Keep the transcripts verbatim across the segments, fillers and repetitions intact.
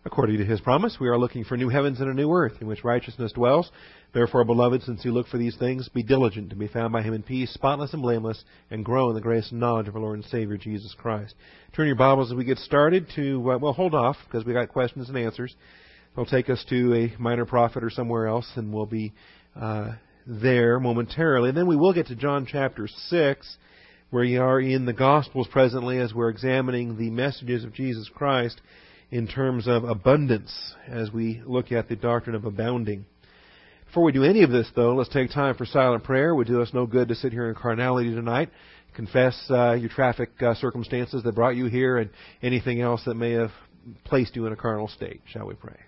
According to His promise, we are looking for new heavens and a new earth in which righteousness dwells. Therefore, beloved, since you look for these things, be diligent to be found by Him in peace, spotless and blameless, and grow in the grace and knowledge of our Lord and Savior, Jesus Christ. Turn your Bibles as we get started to, uh, well, hold off, because we got questions and answers. They'll take us to a minor prophet or somewhere else, and we'll be uh, there momentarily. And then we will get to John chapter six, where you are in the Gospels presently as we're examining the messages of Jesus Christ in terms of abundance as we look at the doctrine of abounding. Before we do any of this, though, let's take time for silent prayer. It would do us no good to sit here in carnality tonight. Confess uh, your traffic uh, circumstances that brought you here and anything else that may have placed you in a carnal state. Shall we pray?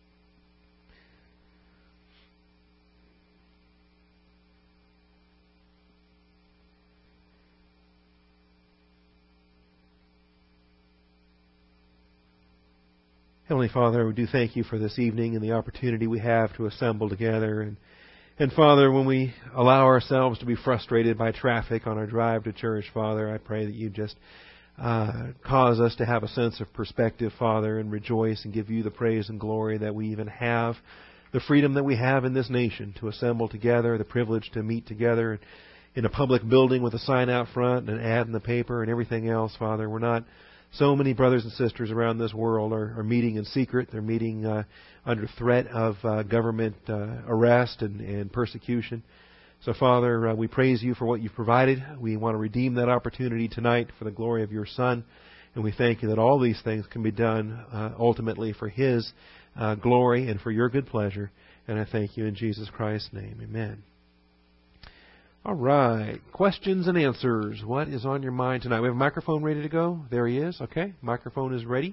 Heavenly Father, we do thank You for this evening and the opportunity we have to assemble together. And, and Father, when we allow ourselves to be frustrated by traffic on our drive to church, Father, I pray that You just uh, cause us to have a sense of perspective, Father, and rejoice and give You the praise and glory that we even have the freedom that we have in this nation to assemble together, the privilege to meet together in a public building with a sign out front and an ad in the paper and everything else, Father. We're not... So many brothers and sisters around this world are, are meeting in secret. They're meeting uh, under threat of uh, government uh, arrest and, and persecution. So, Father, uh, we praise You for what You've provided. We want to redeem that opportunity tonight for the glory of Your Son. And we thank You that all these things can be done uh, ultimately for His uh, glory and for Your good pleasure. And I thank You in Jesus Christ's name. Amen. All right. Questions and answers. What is on your mind tonight? We have a microphone ready to go. There he is. Okay. Microphone is ready.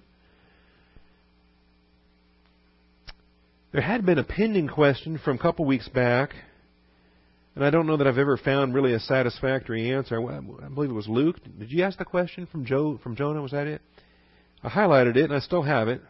There had been a pending question from a couple weeks back, and I don't know that I've ever found really a satisfactory answer. I believe it was Luke. Did you ask the question from Joe, from Jonah? Was that it? I highlighted it, and I still have it.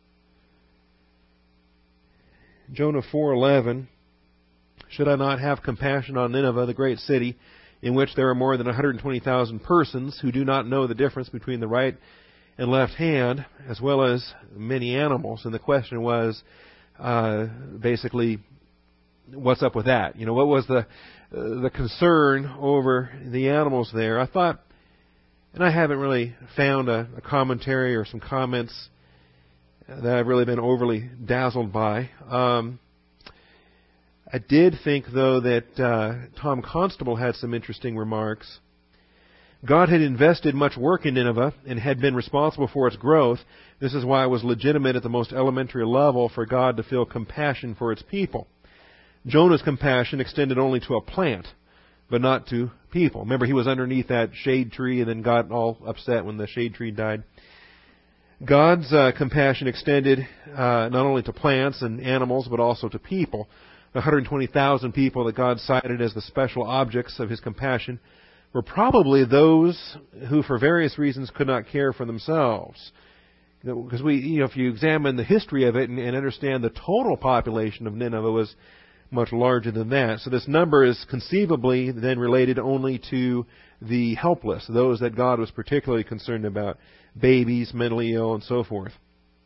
Jonah four eleven. Should I not have compassion on Nineveh, the great city, in which there are more than one hundred twenty thousand persons who do not know the difference between the right and left hand, as well as many animals? And the question was uh, basically, what's up with that? You know, what was the uh, the concern over the animals there? I thought, and I haven't really found a, a commentary or some comments that I've really been overly dazzled by. Um, I did think, though, that uh, Tom Constable had some interesting remarks. God had invested much work in Nineveh and had been responsible for its growth. This is why it was legitimate at the most elementary level for God to feel compassion for its people. Jonah's compassion extended only to a plant, but not to people. Remember, he was underneath that shade tree and then got all upset when the shade tree died. God's uh, compassion extended uh, not only to plants and animals, but also to people. The one hundred twenty thousand people that God cited as the special objects of His compassion were probably those who, for various reasons, could not care for themselves. Because we, you know, if you examine the history of it and, and understand the total population of Nineveh was much larger than that. So this number is conceivably then related only to the helpless, those that God was particularly concerned about, babies, mentally ill, and so forth.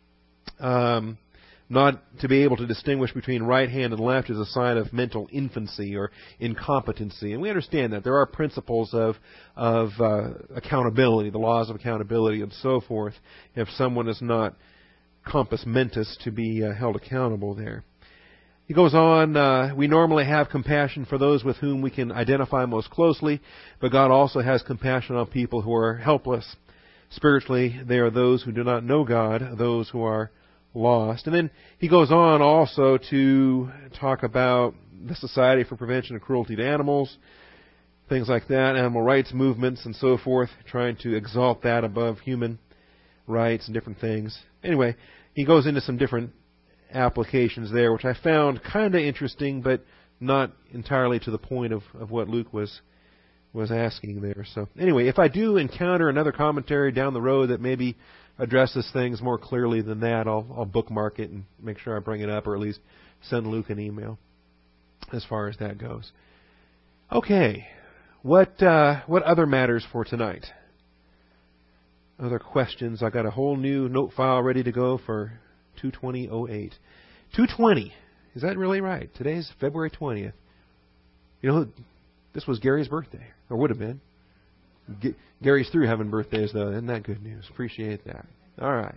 Um... Not to be able to distinguish between right hand and left is a sign of mental infancy or incompetency. And we understand that. There are principles of of uh, accountability, the laws of accountability and so forth, if someone is not compos mentis to be uh, held accountable there. He goes on, uh, we normally have compassion for those with whom we can identify most closely, but God also has compassion on people who are helpless. Spiritually, they are those who do not know God, those who are lost. And then he goes on also to talk about the Society for Prevention of Cruelty to Animals, things like that, animal rights movements and so forth, trying to exalt that above human rights and different things. Anyway, he goes into some different applications there, which I found kind of interesting, but not entirely to the point of, of what Luke was was asking there. So anyway, if I do encounter another commentary down the road that maybe addresses things more clearly than that, I'll, I'll bookmark it and make sure I bring it up, or at least send Luke an email as far as that goes. Okay, what uh, what other matters for tonight? Other questions? I got a whole new note file ready to go for two twenty oh eight. two twenty. Is that really right? Today's February twentieth. You know, this was Gary's birthday, or would have been. G- Gary's through having birthdays, though. Isn't that good news? Appreciate that. All right.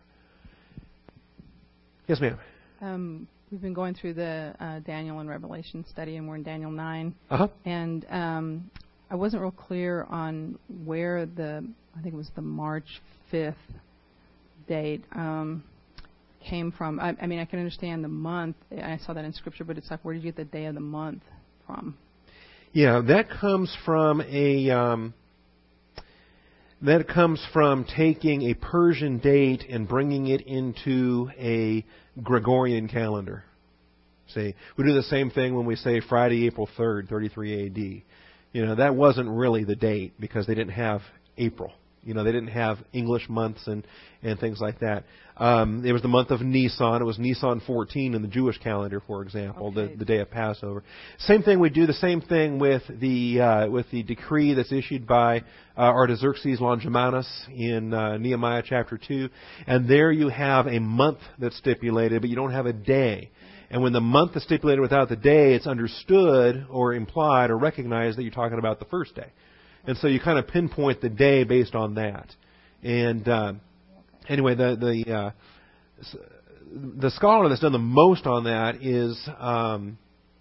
Yes, ma'am. Um, we've been going through the uh, Daniel and Revelation study, and we're in Daniel nine. Uh-huh. And um, I wasn't real clear on where the, I think it was the March fifth date um, came from. I, I mean, I can understand the month. I saw that in Scripture, but it's like, where did you get the day of the month from? Yeah, that comes from a um, that comes from taking a Persian date and bringing it into a Gregorian calendar. See, we do the same thing when we say Friday, April third, thirty-three A D. You know, that wasn't really the date because they didn't have April. You know, they didn't have English months and, and things like that. Um, it was the month of Nisan. It was Nisan fourteen in the Jewish calendar, for example, okay. the, the day of Passover. Same thing, we do the same thing with the uh, with the decree that's issued by uh, Artaxerxes Longimanus in uh, Nehemiah chapter two. And there you have a month that's stipulated, but you don't have a day. And when the month is stipulated without the day, it's understood or implied or recognized that you're talking about the first day. And so you kind of pinpoint the day based on that. And uh, anyway, the the uh, the scholar that's done the most on that is um,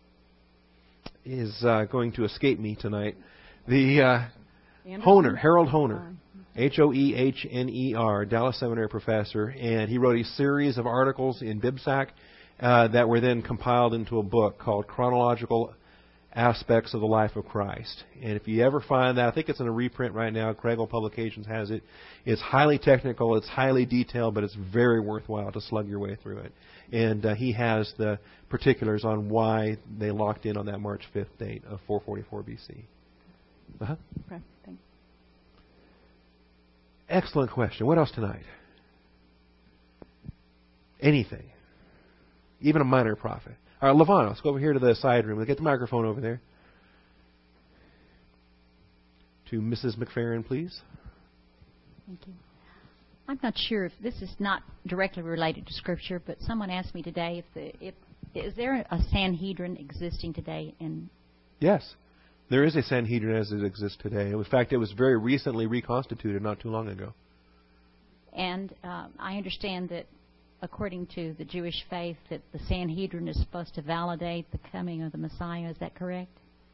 is uh, going to escape me tonight. The uh, Hoehner, Harold Hoehner, H O E H N E R, Dallas Seminary professor, and he wrote a series of articles in BibSac uh, that were then compiled into a book called Chronological Aspects of the Life of Christ. And if you ever find that, I think it's in a reprint right now. Craigle Publications has it. It's highly technical, it's highly detailed, but it's very worthwhile to slug your way through it. And uh, he has the particulars on why they locked in on that March fifth date of four forty-four B C. Uh-huh. Okay, thanks. Excellent question. What else tonight? Anything. Even a minor prophet. All right, Levon, let's go over here to the side room. We'll get the microphone over there. To Missus McFerrin, please. Thank you. I'm not sure if this is not directly related to Scripture, but someone asked me today if the if is there a Sanhedrin existing today in? Yes, there is a Sanhedrin as it exists today. In fact, it was very recently reconstituted, not too long ago. And uh, I understand that, according to the Jewish faith, that the Sanhedrin is supposed to validate the coming of the Messiah. Is that correct?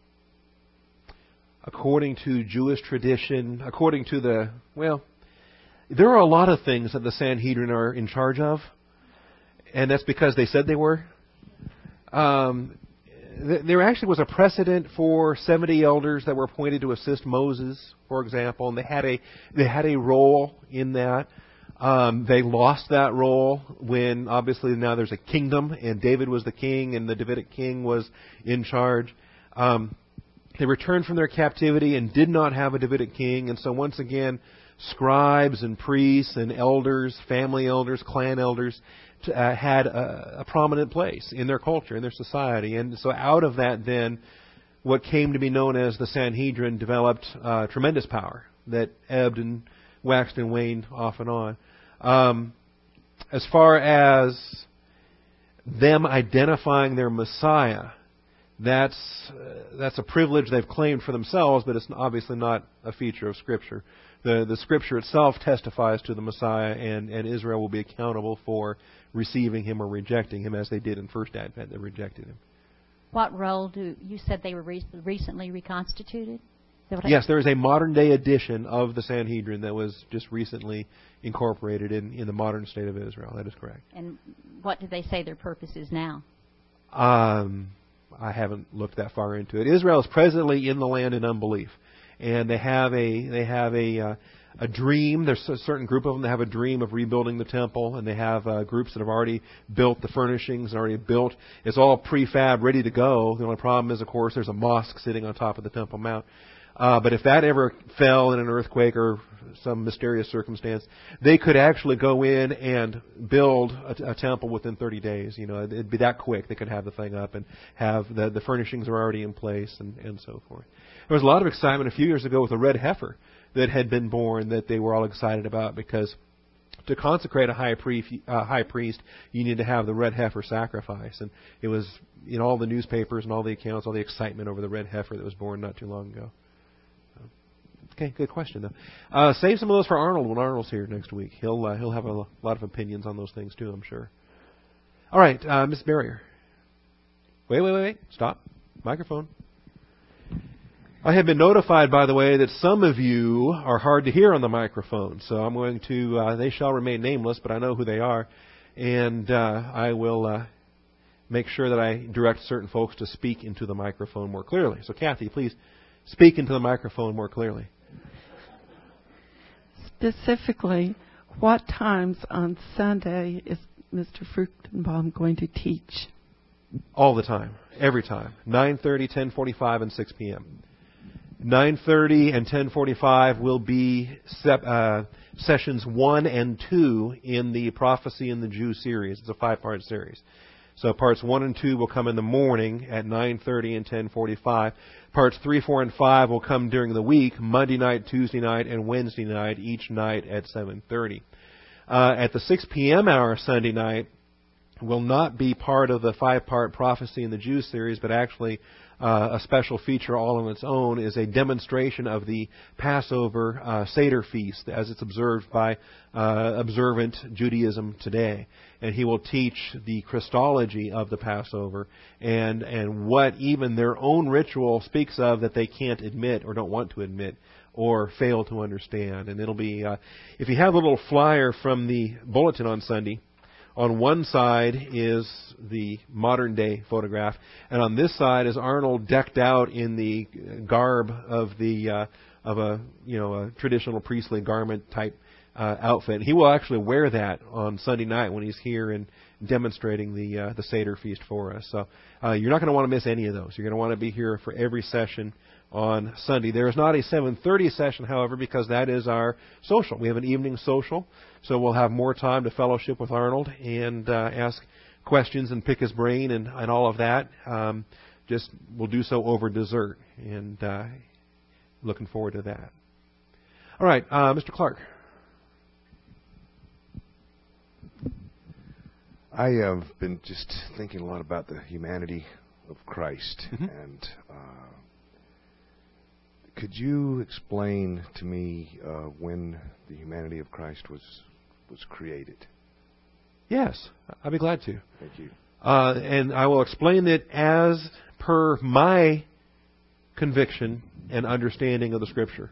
According to Jewish tradition, according to the, well, there are a lot of things that the Sanhedrin are in charge of, and that's because they said they were. Um, th- there actually was a precedent for seventy elders that were appointed to assist Moses, for example, and they had a they had a role in that. Um, they lost that role when, obviously, now there's a kingdom, and David was the king, and the Davidic king was in charge. Um, they returned from their captivity and did not have a Davidic king, and so once again, scribes and priests and elders, family elders, clan elders, uh, had a, a prominent place in their culture, in their society. And so out of that, then, what came to be known as the Sanhedrin developed uh, tremendous power that ebbed and waxed and waned off and on. Um, as far as them identifying their Messiah, that's uh, that's a privilege they've claimed for themselves, but it's obviously not a feature of Scripture. The the Scripture itself testifies to the Messiah, and, and Israel will be accountable for receiving him or rejecting him, as they did in First Advent. They rejected him. What role do you said they were re- recently reconstituted? Yes, there is a modern-day edition of the Sanhedrin that was just recently incorporated in, in the modern state of Israel. That is correct. And what do they say their purpose is now? Um, I haven't looked that far into it. Israel is presently in the land in unbelief, and they have a they have a uh, a dream. There's a certain group of them that have a dream of rebuilding the temple, and they have uh, groups that have already built the furnishings, and already built. It's all prefab, ready to go. The only problem is, of course, there's a mosque sitting on top of the Temple Mount. Uh, but if that ever fell in an earthquake or some mysterious circumstance, they could actually go in and build a, a temple within thirty days. You know, it'd be that quick. They could have the thing up and have the, the furnishings are already in place and, and so forth. There was a lot of excitement a few years ago with a red heifer that had been born that they were all excited about because to consecrate a high priest, uh, high priest, you need to have the red heifer sacrifice. And it was in all the newspapers and all the accounts, all the excitement over the red heifer that was born not too long ago. Okay, good question though. Uh, save some of those for Arnold when Arnold's here next week. He'll uh, he'll have a lot of opinions on those things too, I'm sure. All right, uh, Miss Barrier. Wait, wait, wait, wait. Stop. Microphone. I have been notified, by the way, that some of you are hard to hear on the microphone. So I'm going to, uh, they shall remain nameless, but I know who they are. And uh, I will uh, make sure that I direct certain folks to speak into the microphone more clearly. So Kathy, please speak into the microphone more clearly. Specifically, what times on Sunday is Mister Fruchtenbaum going to teach? All the time. Every time. nine thirty, ten forty-five, and six p.m. nine thirty and ten forty-five will be sep- uh, sessions one and two in the Prophecy in the Jew series. It's a five-part series. So parts one and two will come in the morning at nine thirty and ten forty-five. Parts three, four, and five will come during the week, Monday night, Tuesday night, and Wednesday night, each night at seven thirty. Uh, at the six p.m. hour Sunday night will not be part of the five-part Prophecy in the Jew series, but actually uh, a special feature all on its own is a demonstration of the Passover uh, Seder feast as it's observed by uh, observant Judaism today. And he will teach the Christology of the Passover and, and what even their own ritual speaks of that they can't admit or don't want to admit or fail to understand. And it'll be, uh, if you have a little flyer from the bulletin on Sunday, on one side is the modern day photograph, and on this side is Arnold decked out in the garb of the uh, of a you know a traditional priestly garment type uh, outfit. He will actually wear that on Sunday night when he's here and demonstrating the uh, the Seder feast for us. So uh, you're not going to want to miss any of those. You're going to want to be here for every session on Sunday. There is not a seven thirty session, however, because that is our social. We have an evening social, so we'll have more time to fellowship with Arnold and uh, ask questions and pick his brain and, and all of that. Um, just we'll do so over dessert, and uh, looking forward to that. All right, uh, Mister Clark. I have been just thinking a lot about the humanity of Christ, Mm-hmm. and uh, could you explain to me uh, when the humanity of Christ was was created? Yes, I'd be glad to. Thank you. Uh, and I will explain it as per my conviction and understanding of the Scripture,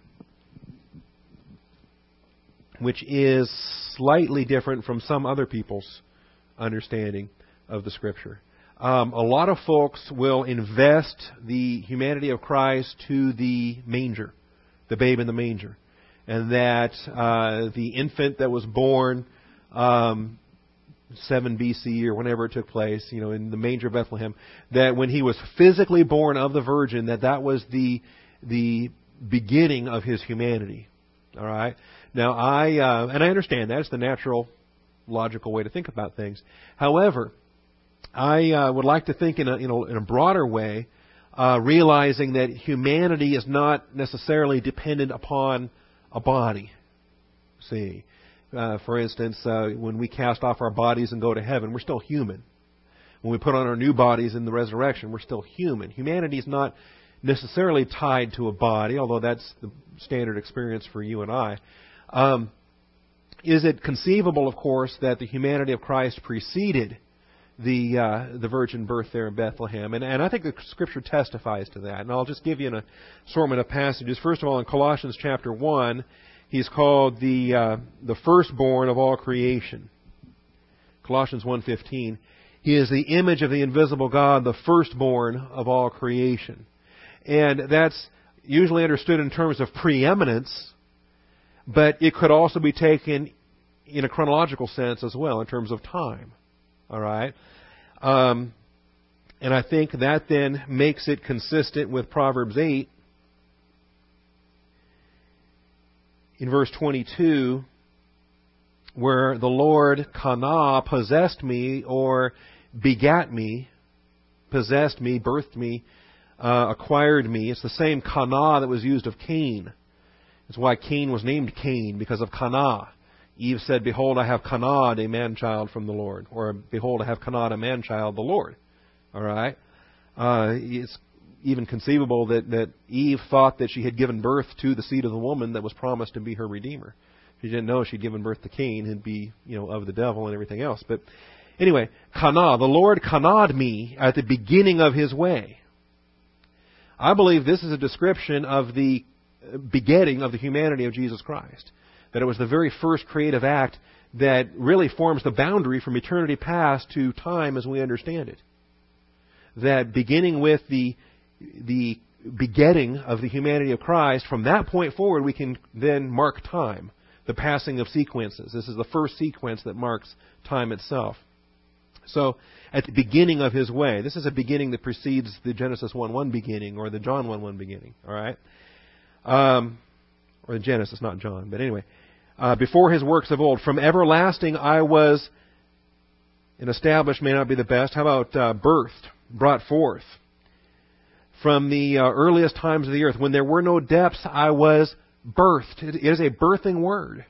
which is slightly different from some other people's understanding of the Scripture. Um, a lot of folks will invest the humanity of Christ to the manger, the babe in the manger, and that uh, the infant that was born um, seven B C or whenever it took place, you know, in the manger of Bethlehem, that when he was physically born of the Virgin, that that was the the beginning of his humanity. All right. Now I uh, and I understand that's the natural, logical way to think about things. However, I uh, would like to think in a, in a, in a broader way, uh, realizing that humanity is not necessarily dependent upon a body. See, uh, for instance, uh, when we cast off our bodies and go to heaven, we're still human. When we put on our new bodies in the resurrection, we're still human. Humanity is not necessarily tied to a body, although that's the standard experience for you and I. Um, is it conceivable, of course, that the humanity of Christ preceded the uh, the virgin birth there in Bethlehem? And, and I think the Scripture testifies to that. And I'll just give you an assortment of passages. First of all, in Colossians chapter one, he's called the uh, the firstborn of all creation. Colossians one fifteen. He is the image of the invisible God, the firstborn of all creation. And that's usually understood in terms of preeminence, but it could also be taken in a chronological sense as well, in terms of time. All right? Um, and I think that then makes it consistent with Proverbs eight. In verse twenty-two, where the Lord, Kana, possessed me, or begat me, possessed me, birthed me, uh, acquired me. It's the same Kana that was used of Cain. It's why Cain was named Cain, because of Kana. Eve said, "Behold, I have conned a man-child from the Lord," or "Behold, I have conned a man-child, the Lord." All right? Uh, it's even conceivable that, that Eve thought that she had given birth to the seed of the woman that was promised to be her Redeemer. She didn't know she'd given birth to Cain and be, you know, of the devil and everything else. But anyway, Kana, the Lord kanad me at the beginning of His way. I believe this is a description of the begetting of the humanity of Jesus Christ. That it was the very first creative act that really forms the boundary from eternity past to time as we understand it. That beginning with the the begetting of the humanity of Christ, from that point forward we can then mark time, the passing of sequences. This is the first sequence that marks time itself. So, at the beginning of His way, this is a beginning that precedes the Genesis one one beginning or the John one one beginning. All right, um, or the Genesis, not John, but anyway, uh, before His works of old, from everlasting I was. And established may not be the best. How about uh, birthed, brought forth? From the uh, earliest times of the earth, when there were no depths, I was birthed. It is a birthing word.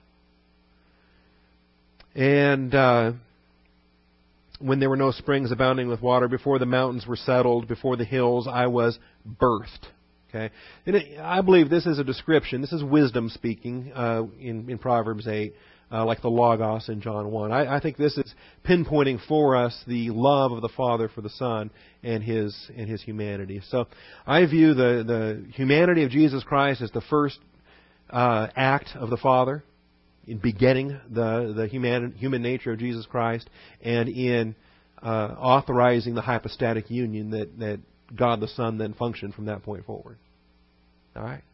And uh, when there were no springs abounding with water, before the mountains were settled, before the hills, I was birthed. Okay, and it, I believe this is a description. This is wisdom speaking uh, in, in Proverbs eight, uh, like the Logos in John one. I, I think this is pinpointing for us the love of the Father for the Son and His and His humanity. So I view the, the humanity of Jesus Christ as the first uh, act of the Father in begetting the, the human, human nature of Jesus Christ and in uh, authorizing the hypostatic union that, that God the Son then functioned from that point forward. All right?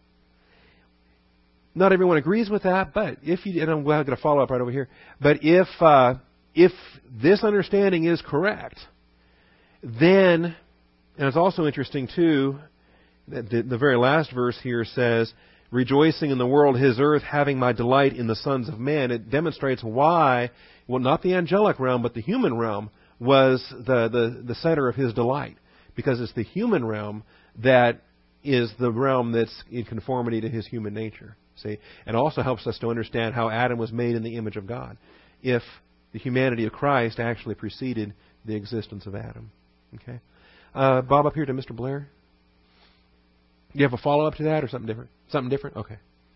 Not everyone agrees with that, but if you, and I'm going to follow up right over here, but if uh, if this understanding is correct, then, and it's also interesting too, that the, the very last verse here says, rejoicing in the world, His earth, having my delight in the sons of man. It demonstrates why, well, not the angelic realm, but the human realm was the, the, the center of His delight. Because it's the human realm that is the realm that's in conformity to His human nature. See? And also helps us to understand how Adam was made in the image of God. If the humanity of Christ actually preceded the existence of Adam. Okay? Uh, Bob, up here to Mister Blair. Do you have a follow-up to that or something different? Something different? Okay.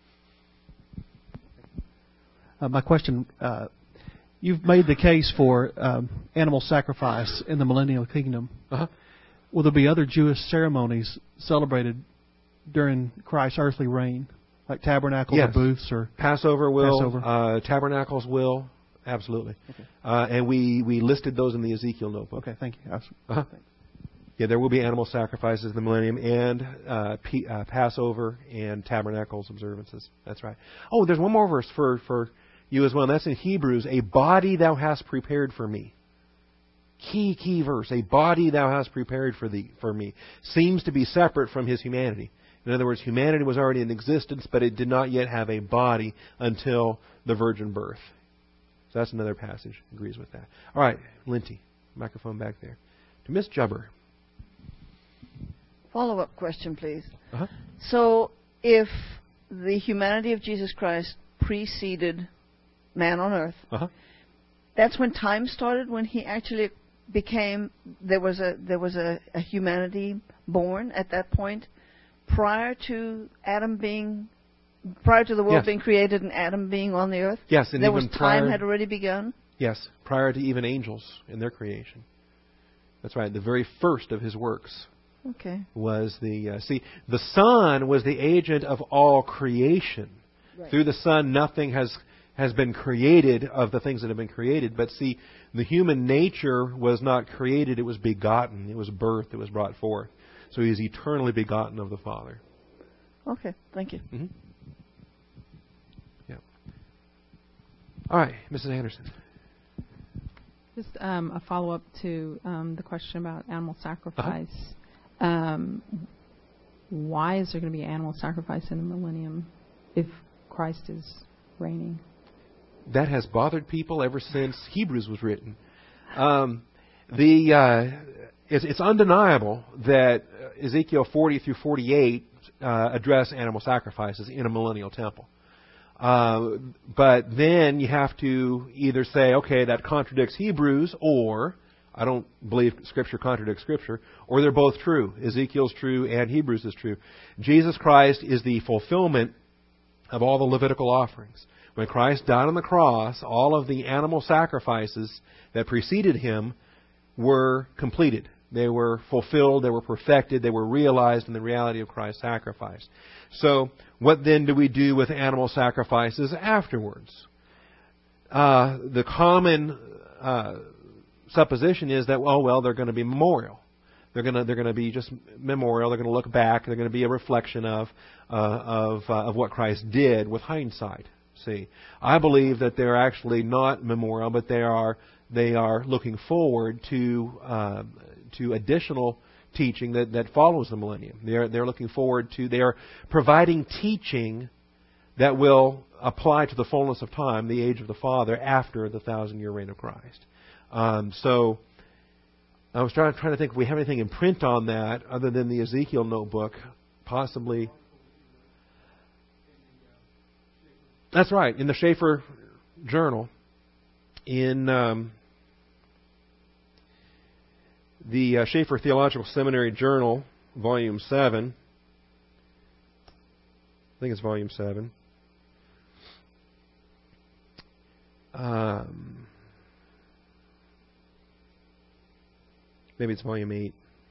Uh, my question, uh, you've made the case for um, animal sacrifice in the millennial kingdom. Uh-huh. Will there be other Jewish ceremonies celebrated during Christ's earthly reign, like tabernacles yes. or booths or Passover will, Passover. Uh, tabernacles will, absolutely. Okay. Uh, and we, we listed those in the Ezekiel notebook. Okay, thank you. Was, uh-huh. Yeah, there will be animal sacrifices in the millennium and uh, P, uh, Passover and tabernacles observances. That's right. Oh, there's one more verse for, for you as well, and that's in Hebrews. A body thou hast prepared for me. Key, key verse. A body thou hast prepared for thee, for me. Seems to be separate from His humanity. In other words, humanity was already in existence, but it did not yet have a body until the virgin birth. So that's another passage. Agrees with that. All right, Linty, microphone back there. To Miss Jubber. Follow-up question, please. Uh-huh. So, if the humanity of Jesus Christ preceded man on earth, uh-huh. that's when time started, when He actually became, there was a there was a, a humanity born at that point, prior to Adam being, prior to the world yes. being created and Adam being on the earth? Yes, and there even was time prior, had already begun? Yes, prior to even angels in their creation. That's right, the very first of His works. Okay. Was the, uh, see, the Son was the agent of all creation. Right. Through the Son, nothing has has been created of the things that have been created. But see, the human nature was not created, it was begotten. It was birthed, it was brought forth. So He is eternally begotten of the Father. Okay, thank you. Mm-hmm. Yeah. All right, Missus Anderson. Just um, a follow-up to um, the question about animal sacrifice. Uh-huh. Um, why is there going to be animal sacrifice in the millennium if Christ is reigning? That has bothered people ever since Hebrews was written. Um, the uh, it's, it's undeniable that Ezekiel forty through forty-eight uh, address animal sacrifices in a millennial temple. Uh, but then you have to either say, okay, that contradicts Hebrews, or I don't believe Scripture contradicts Scripture, or they're both true. Ezekiel's true and Hebrews is true. Jesus Christ is the fulfillment of all the Levitical offerings. When Christ died on the cross, all of the animal sacrifices that preceded Him were completed. They were fulfilled, they were perfected, they were realized in the reality of Christ's sacrifice. So, what then do we do with animal sacrifices afterwards? Uh, the common uh, supposition is that, oh, well, they're going to be memorial. They're going to they're going to be just memorial. They're going to look back. They're going to be a reflection of uh, of uh, of what Christ did with hindsight. See, I believe that they're actually not memorial, but they are they are looking forward to uh, to additional teaching that, that follows the millennium. They're they're looking forward to they are providing teaching that will apply to the fullness of time, the age of the Father, after the thousand year reign of Christ. Um, so I was trying, trying to think if we have anything in print on that other than the Ezekiel notebook, possibly. That's right, in the Schaeffer Journal, in um, the uh, Schaeffer Theological Seminary Journal, Volume seven. I think it's Volume seven. Um, maybe it's Volume eight.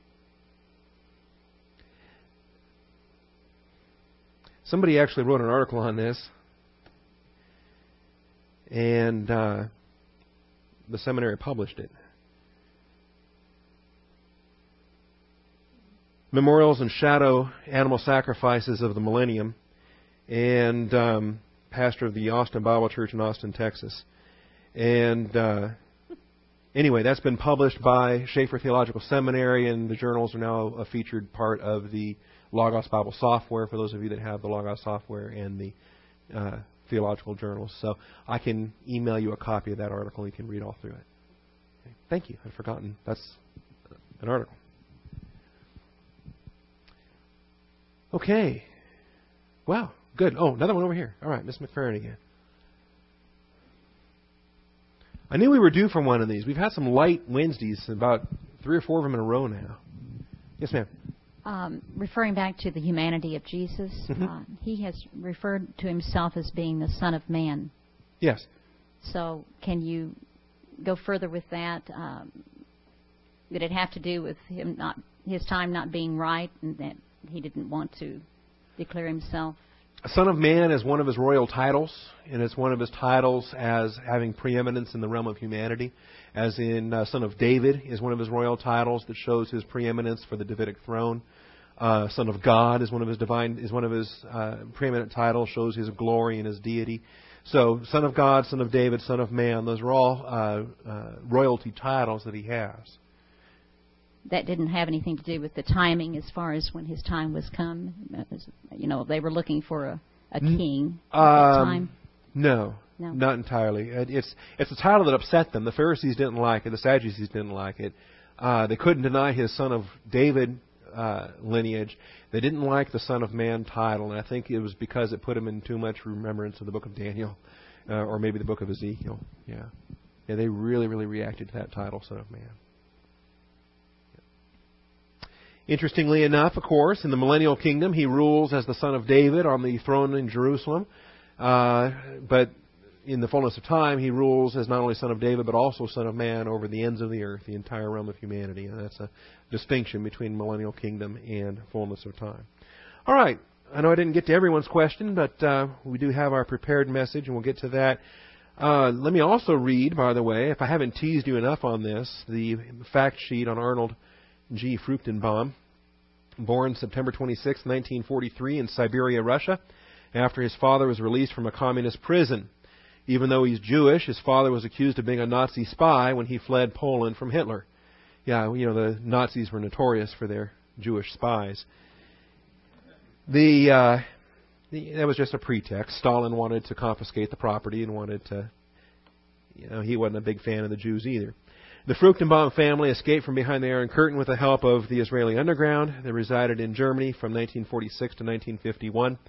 Somebody actually wrote an article on this. And uh, the seminary published it. Memorials and Shadow Animal Sacrifices of the Millennium. And um, pastor of the Austin Bible Church in Austin, Texas. And uh, anyway, that's been published by Schaeffer Theological Seminary, and the journals are now a featured part of the Logos Bible software, for those of you that have the Logos software and the uh, theological journals. So I can email you a copy of that article. You can read all through it. Okay. Thank you. I'd forgotten. That's an article. Okay. Wow. Good. Oh, another one over here. All right, Miss McFerrin again. I knew we were due for one of these. We've had some light Wednesdays, about three or four of them in a row now. Yes, ma'am. Um, referring back to the humanity of Jesus, Mm-hmm. uh, he has referred to himself as being the Son of Man. Yes. So can you go further with that? Um, did it have to do with him not his time not being right, and that he didn't want to declare himself? Son of Man is one of his royal titles, and it's one of his titles as having preeminence in the realm of humanity. As in, uh, Son of David is one of his royal titles that shows his preeminence for the Davidic throne. Uh, Son of God is one of his divine is one of his uh, preeminent titles, shows his glory and his deity. So, Son of God, Son of David, Son of Man, those are all uh, uh, royalty titles that he has. That didn't have anything to do with the timing as far as when his time was come. You know, they were looking for a, a king at um, that time. No, No. not entirely. It's it's a title that upset them. The Pharisees didn't like it. The Sadducees didn't like it. Uh, they couldn't deny his Son of David uh, lineage. They didn't like the Son of Man title, and I think it was because it put him in too much remembrance of the book of Daniel, uh, or maybe the book of Ezekiel. Yeah, yeah. They really, really reacted to that title, Son of Man. Interestingly enough, of course, in the millennial kingdom, he rules as the Son of David on the throne in Jerusalem. Uh, but in the fullness of time, he rules as not only Son of David, but also Son of Man over the ends of the earth, the entire realm of humanity. And that's a distinction between millennial kingdom and fullness of time. All right. I know I didn't get to everyone's question, but uh, we do have our prepared message, and we'll get to that. Uh, let me also read, by the way, if I haven't teased you enough on this, the fact sheet on Arnold G. Fruchtenbaum, born September twenty-sixth, nineteen forty-three in Siberia, Russia, after his father was released from a communist prison. Even though he's Jewish, his father was accused of being a Nazi spy when he fled Poland from Hitler. Yeah, you know, the Nazis were notorious for their Jewish spies. The, uh, the that was just a pretext. Stalin wanted to confiscate the property and wanted to, you know, he wasn't a big fan of the Jews either. The Fruchtenbaum family escaped from behind the Iron Curtain with the help of the Israeli underground. They resided in Germany from nineteen forty-six to nineteen fifty-one,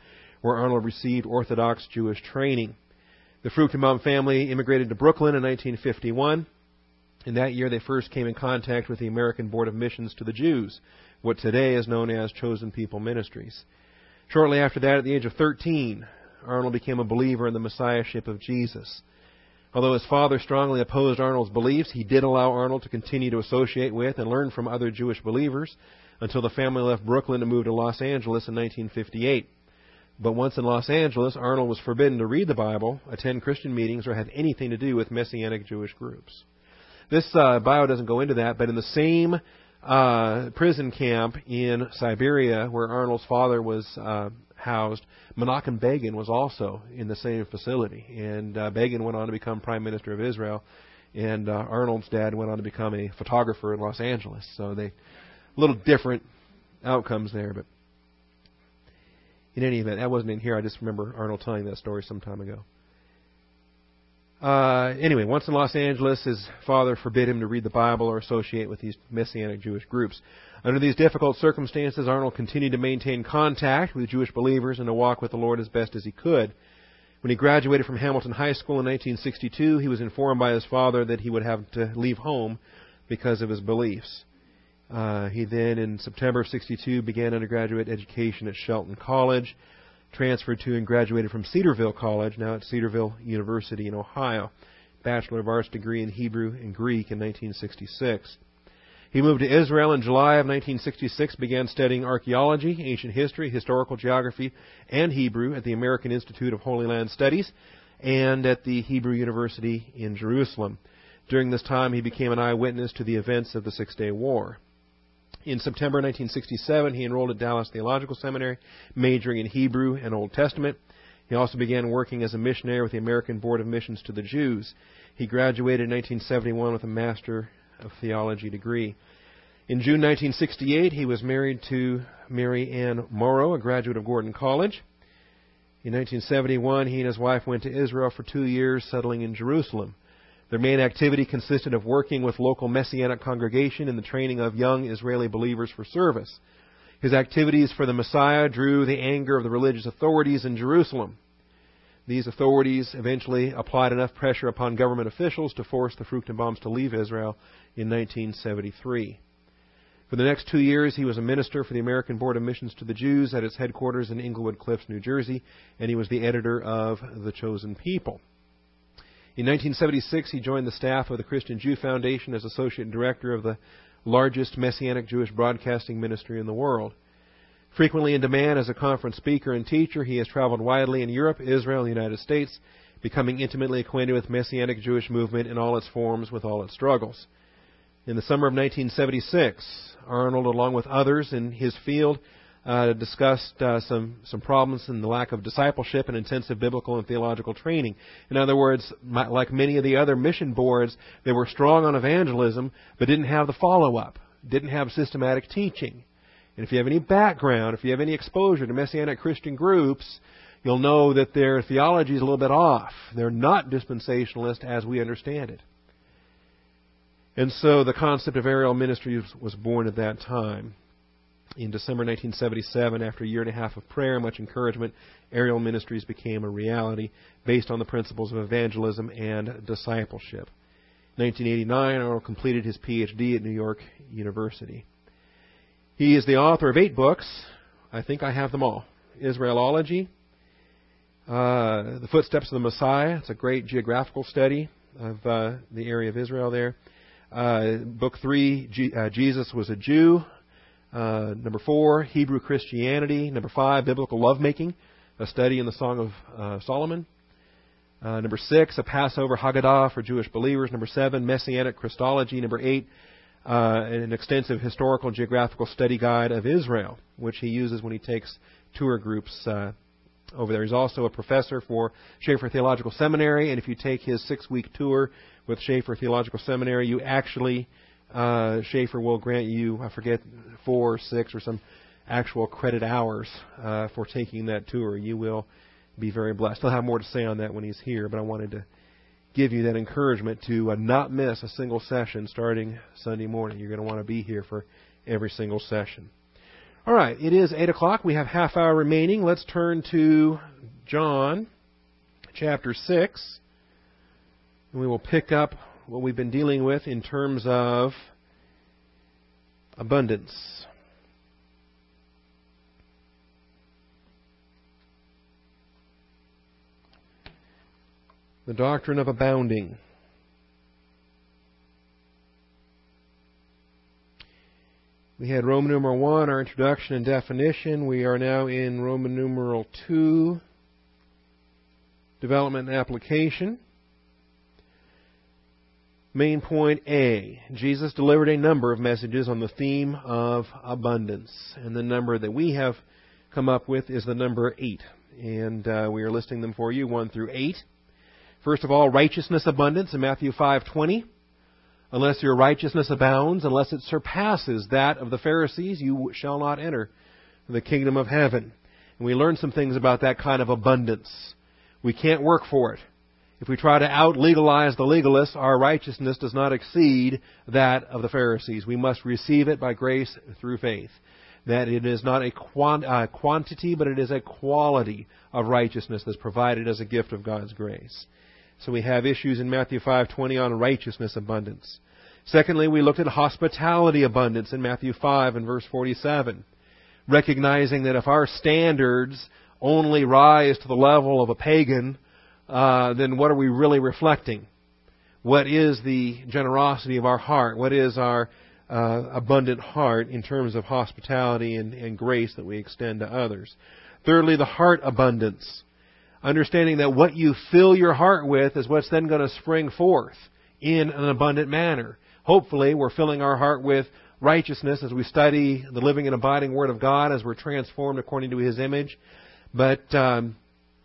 where Arnold received Orthodox Jewish training. The Fruchtenbaum family immigrated to Brooklyn in nineteen fifty-one. In that year, they first came in contact with the American Board of Missions to the Jews, what today is known as Chosen People Ministries. Shortly after that, at the age of thirteen, Arnold became a believer in the Messiahship of Jesus. Although his father strongly opposed Arnold's beliefs, he did allow Arnold to continue to associate with and learn from other Jewish believers until the family left Brooklyn to move to Los Angeles in nineteen fifty-eight. But once in Los Angeles, Arnold was forbidden to read the Bible, attend Christian meetings, or have anything to do with Messianic Jewish groups. This uh, bio doesn't go into that, but in the same uh, prison camp in Siberia where Arnold's father was uh, housed, Menachem Begin was also in the same facility. And uh, Begin went on to become Prime Minister of Israel, and uh, Arnold's dad went on to become a photographer in Los Angeles. So they, a little different outcomes there, but in any event, that wasn't in here. I just remember Arnold telling that story some time ago. Uh, anyway, once in Los Angeles, his father forbid him to read the Bible or associate with these Messianic Jewish groups. Under these difficult circumstances, Arnold continued to maintain contact with Jewish believers and to walk with the Lord as best as he could. When he graduated from Hamilton High School in nineteen sixty-two, he was informed by his father that he would have to leave home because of his beliefs. Uh, he then, in September of sixty-two, began undergraduate education at Shelton College, transferred to and graduated from Cedarville College, now at Cedarville University in Ohio, Bachelor of Arts degree in Hebrew and Greek in nineteen sixty-six. He moved to Israel in July of nineteen sixty-six, began studying archaeology, ancient history, historical geography, and Hebrew at the American Institute of Holy Land Studies and at the Hebrew University in Jerusalem. During this time, he became an eyewitness to the events of the Six-Day War. In September nineteen sixty-seven, he enrolled at Dallas Theological Seminary, majoring in Hebrew and Old Testament. He also began working as a missionary with the American Board of Missions to the Jews. He graduated in nineteen seventy-one with a Master of Theology degree. In June nineteen sixty-eight, he was married to Mary Ann Morrow, a graduate of Gordon College. In nineteen seventy-one, he and his wife went to Israel for two years, settling in Jerusalem. Their main activity consisted of working with local Messianic congregation in the training of young Israeli believers for service. His activities for the Messiah drew the anger of the religious authorities in Jerusalem. These authorities eventually applied enough pressure upon government officials to force the Fruchtenbaums to leave Israel in nineteen seventy-three. For the next two years, he was a minister for the American Board of Missions to the Jews at its headquarters in Englewood Cliffs, New Jersey, and he was the editor of The Chosen People. In nineteen seventy-six, he joined the staff of the Christian Jew Foundation as associate director of the largest Messianic Jewish broadcasting ministry in the world. Frequently in demand as a conference speaker and teacher, he has traveled widely in Europe, Israel, and the United States, becoming intimately acquainted with Messianic Jewish movement in all its forms, with all its struggles. In the summer of nineteen seventy-six, Arnold, along with others in his field, uh, discussed uh, some, some problems in the lack of discipleship and intensive biblical and theological training. In other words, my, like many of the other mission boards, they were strong on evangelism, but didn't have the follow-up, didn't have systematic teaching. And if you have any background, if you have any exposure to Messianic Christian groups, you'll know that their theology is a little bit off. They're not dispensationalist as we understand it. And so the concept of aerial ministry was born at that time. In December nineteen seventy-seven, after a year and a half of prayer and much encouragement, aerial ministries became a reality based on the principles of evangelism and discipleship. In nineteen eighty-nine, Arnold completed his P H D at New York University. He is the author of eight books. I think I have them all. Israelology, uh, The Footsteps of the Messiah. It's a great geographical study of uh, the area of Israel there. Uh, book three, G- uh, Jesus was a Jew. Uh, number four, Hebrew Christianity. Number five, Biblical Lovemaking, a study in the Song of uh, Solomon. Uh, number six, a Passover Haggadah for Jewish believers. Number seven, Messianic Christology. Number eight, uh, an extensive historical geographical study guide of Israel, which he uses when he takes tour groups uh, over there. He's also a professor for Schaeffer Theological Seminary, and if you take his six-week tour with Schaeffer Theological Seminary, you actually, uh, Schaeffer will grant you, I forget, four, six, or some actual credit hours uh, for taking that tour. You will be very blessed. He'll have more to say on that when he's here, but I wanted to give you that encouragement to uh, not miss a single session starting Sunday morning. You're going to want to be here for every single session. All right, it is eight o'clock. We have half hour remaining. Let's turn to John chapter six. And we will pick up what we've been dealing with in terms of abundance. The doctrine of abounding. We had Roman numeral one, our introduction and definition. We are now in Roman numeral two, development and application. Main point A. Jesus delivered a number of messages on the theme of abundance. And the number that we have come up with is the number eight. And uh, we are listing them for you, one through eight. First of all, righteousness abundance in Matthew five twenty. Unless your righteousness abounds, unless it surpasses that of the Pharisees, you shall not enter the kingdom of heaven. And we learned some things about that kind of abundance. We can't work for it. If we try to out-legalize the legalists, our righteousness does not exceed that of the Pharisees. We must receive it by grace through faith. That it is not a quant- uh, quantity, but it is a quality of righteousness that's provided as a gift of God's grace. So we have issues in Matthew five twenty on righteousness abundance. Secondly, we looked at hospitality abundance in Matthew five and verse forty-seven, recognizing that if our standards only rise to the level of a pagan, uh, then what are we really reflecting? What is the generosity of our heart? What is our uh, abundant heart in terms of hospitality and, and grace that we extend to others? Thirdly, the heart abundance. Understanding that what you fill your heart with is what's then going to spring forth in an abundant manner. Hopefully, we're filling our heart with righteousness as we study the living and abiding Word of God, as we're transformed according to His image. But um,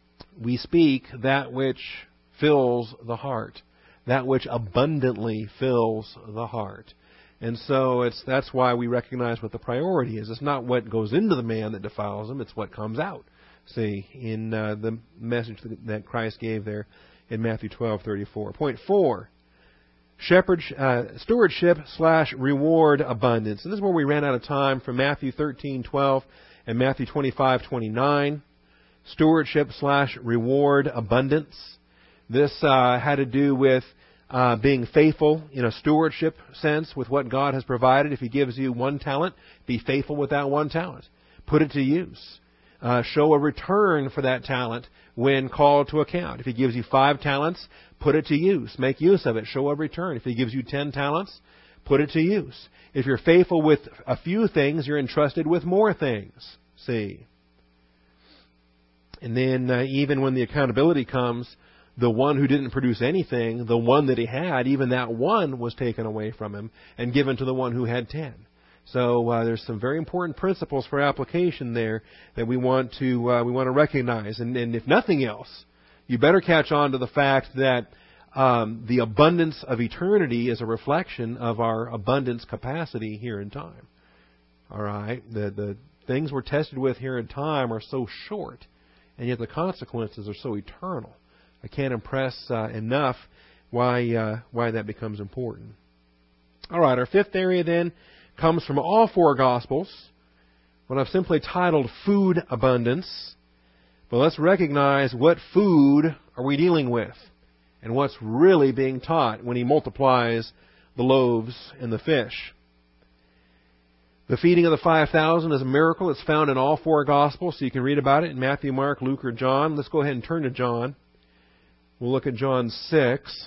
we speak that which fills the heart, that which abundantly fills the heart. And so it's that's why we recognize what the priority is. It's not what goes into the man that defiles him, it's what comes out. See, in uh, the message that Christ gave there in Matthew twelve thirty-four. Point four, shepherd, uh, stewardship slash reward abundance. And this is where we ran out of time from Matthew thirteen twelve and Matthew twenty-five twenty-nine. Stewardship slash reward abundance. This uh, had to do with uh, being faithful in a stewardship sense with what God has provided. If He gives you one talent, be faithful with that one talent. Put it to use. Uh, show a return for that talent when called to account. If He gives you five talents, put it to use. Make use of it. Show a return. If He gives you ten talents, put it to use. If you're faithful with a few things, you're entrusted with more things. See? And then uh, even when the accountability comes, the one who didn't produce anything, the one that he had, even that one was taken away from him and given to the one who had ten. So uh, there's some very important principles for application there that we want to uh, we want to recognize. And, and if nothing else, you better catch on to the fact that um, the abundance of eternity is a reflection of our abundance capacity here in time. All right, the the things we're tested with here in time are so short, and yet the consequences are so eternal. I can't impress uh, enough why uh, why that becomes important. All right, our fifth area then comes from all four Gospels, what I've simply titled Food Abundance. But let's recognize what food are we dealing with and what's really being taught when He multiplies the loaves and the fish. The feeding of the five thousand is a miracle. It's found in all four Gospels, so you can read about it in Matthew, Mark, Luke, or John. Let's go ahead and turn to John. We'll look at John six.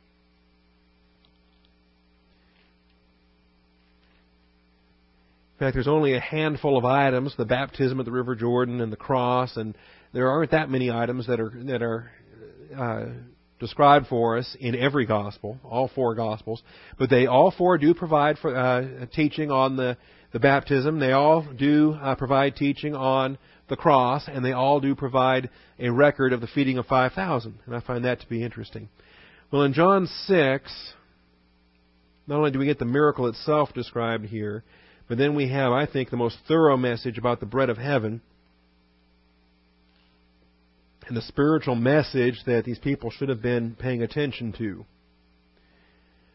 In fact, there's only a handful of items, the baptism at the River Jordan and the cross, and there aren't that many items that are that are uh, described for us in every gospel, all four gospels. But they all four do provide for uh, teaching on the, the baptism. They all do uh, provide teaching on the cross, and they all do provide a record of the feeding of five thousand. And I find that to be interesting. Well, in John six, not only do we get the miracle itself described here, but then we have, I think, the most thorough message about the bread of heaven and the spiritual message that these people should have been paying attention to.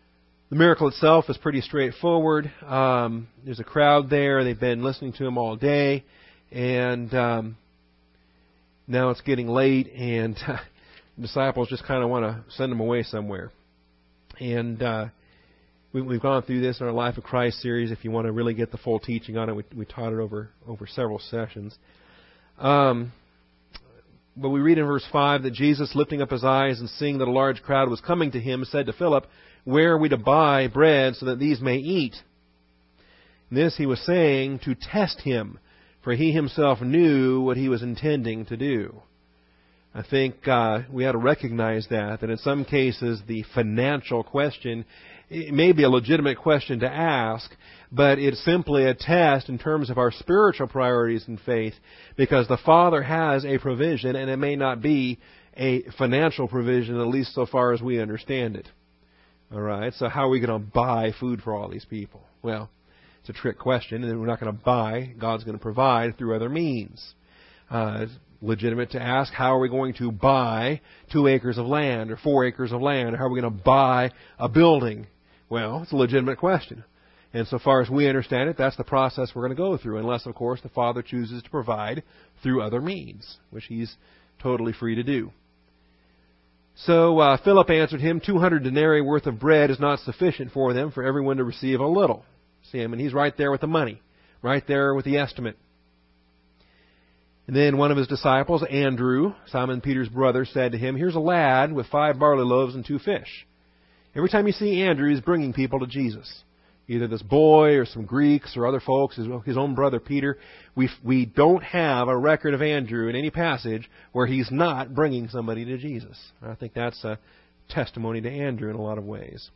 The miracle itself is pretty straightforward. Um, there's a crowd there. They've been listening to him all day. And um, now it's getting late, and uh, the disciples just kind of want to send him away somewhere. And uh, we, we've gone through this in our Life of Christ series. If you want to really get the full teaching on it, we, we taught it over, over several sessions. Um, but we read in verse five that Jesus, lifting up his eyes and seeing that a large crowd was coming to him, said to Philip, "Where are we to buy bread so that these may eat?" And this he was saying to test him, for he himself knew what he was intending to do. I think uh, we ought to recognize that, that in some cases the financial question, it may be a legitimate question to ask, but it's simply a test in terms of our spiritual priorities in faith, because the Father has a provision, and it may not be a financial provision, at least so far as we understand it. All right, so how are we going to buy food for all these people? Well, it's a trick question, and we're not going to buy. God's going to provide through other means. Uh, it's legitimate to ask, how are we going to buy two acres of land or four acres of land? Or how are we going to buy a building? Well, it's a legitimate question. And so far as we understand it, that's the process we're going to go through, unless, of course, the Father chooses to provide through other means, which He's totally free to do. So uh, Philip answered him, two hundred denarii worth of bread is not sufficient for them, for everyone to receive a little. See him, and he's right there with the money, right there with the estimate. And then one of his disciples, Andrew, Simon Peter's brother, said to him, "Here's a lad with five barley loaves and two fish." Every time you see Andrew, he's bringing people to Jesus. Either this boy or some Greeks or other folks, his, his own brother Peter. We we don't have a record of Andrew in any passage where he's not bringing somebody to Jesus. I think that's a testimony to Andrew in a lot of ways.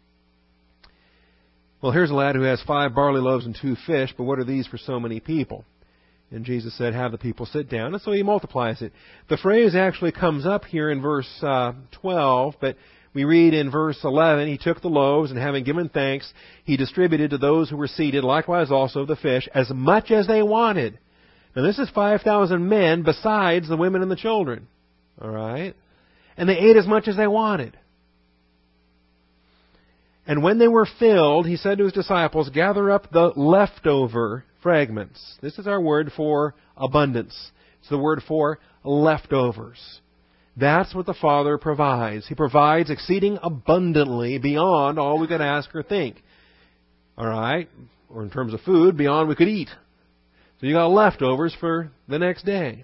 Well, here's a lad who has five barley loaves and two fish, but what are these for so many people? And Jesus said, "Have the people sit down." And so he multiplies it. The phrase actually comes up here in verse uh, twelve, but we read in verse eleven, "He took the loaves, and having given thanks, he distributed to those who were seated, likewise also the fish, as much as they wanted." Now this is five thousand men, besides the women and the children. All right? And they ate as much as they wanted. And when they were filled, he said to his disciples, "Gather up the leftover fragments." This is our word for abundance. It's the word for leftovers. That's what the Father provides. He provides exceeding abundantly beyond all we could ask or think. All right? Or in terms of food, beyond we could eat. So you got leftovers for the next day.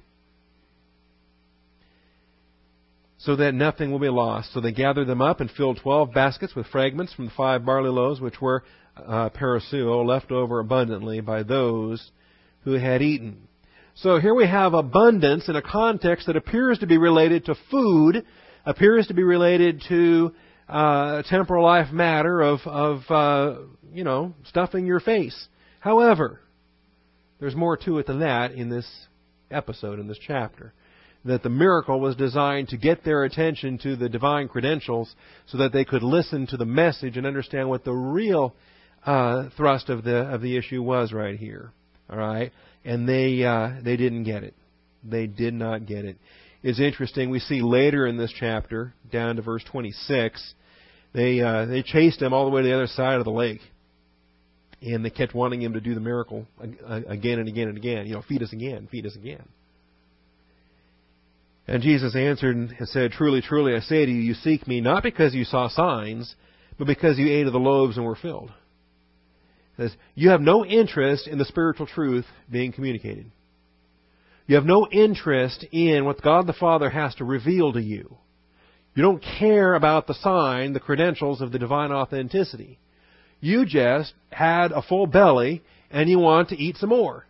So that nothing will be lost. So they gathered them up and filled twelve baskets with fragments from the five barley loaves, which were uh, parasuo, left over abundantly by those who had eaten. So here we have abundance in a context that appears to be related to food, appears to be related to uh, temporal life matter of, of uh, you know, stuffing your face. However, there's more to it than that in this episode, in this chapter. That the miracle was designed to get their attention to the divine credentials so that they could listen to the message and understand what the real uh, thrust of the of the issue was right here. All right? And they uh, they didn't get it. They did not get it. It's interesting. We see later in this chapter, down to verse twenty-six, they uh, they chased him all the way to the other side of the lake, and they kept wanting him to do the miracle again and again and again. You know, feed us again, feed us again. And Jesus answered and said, "Truly, truly, I say to you, you seek me not because you saw signs, but because you ate of the loaves and were filled." It says, you have no interest in the spiritual truth being communicated. You have no interest in what God the Father has to reveal to you. You don't care about the sign, the credentials of the divine authenticity. You just had a full belly and you want to eat some more.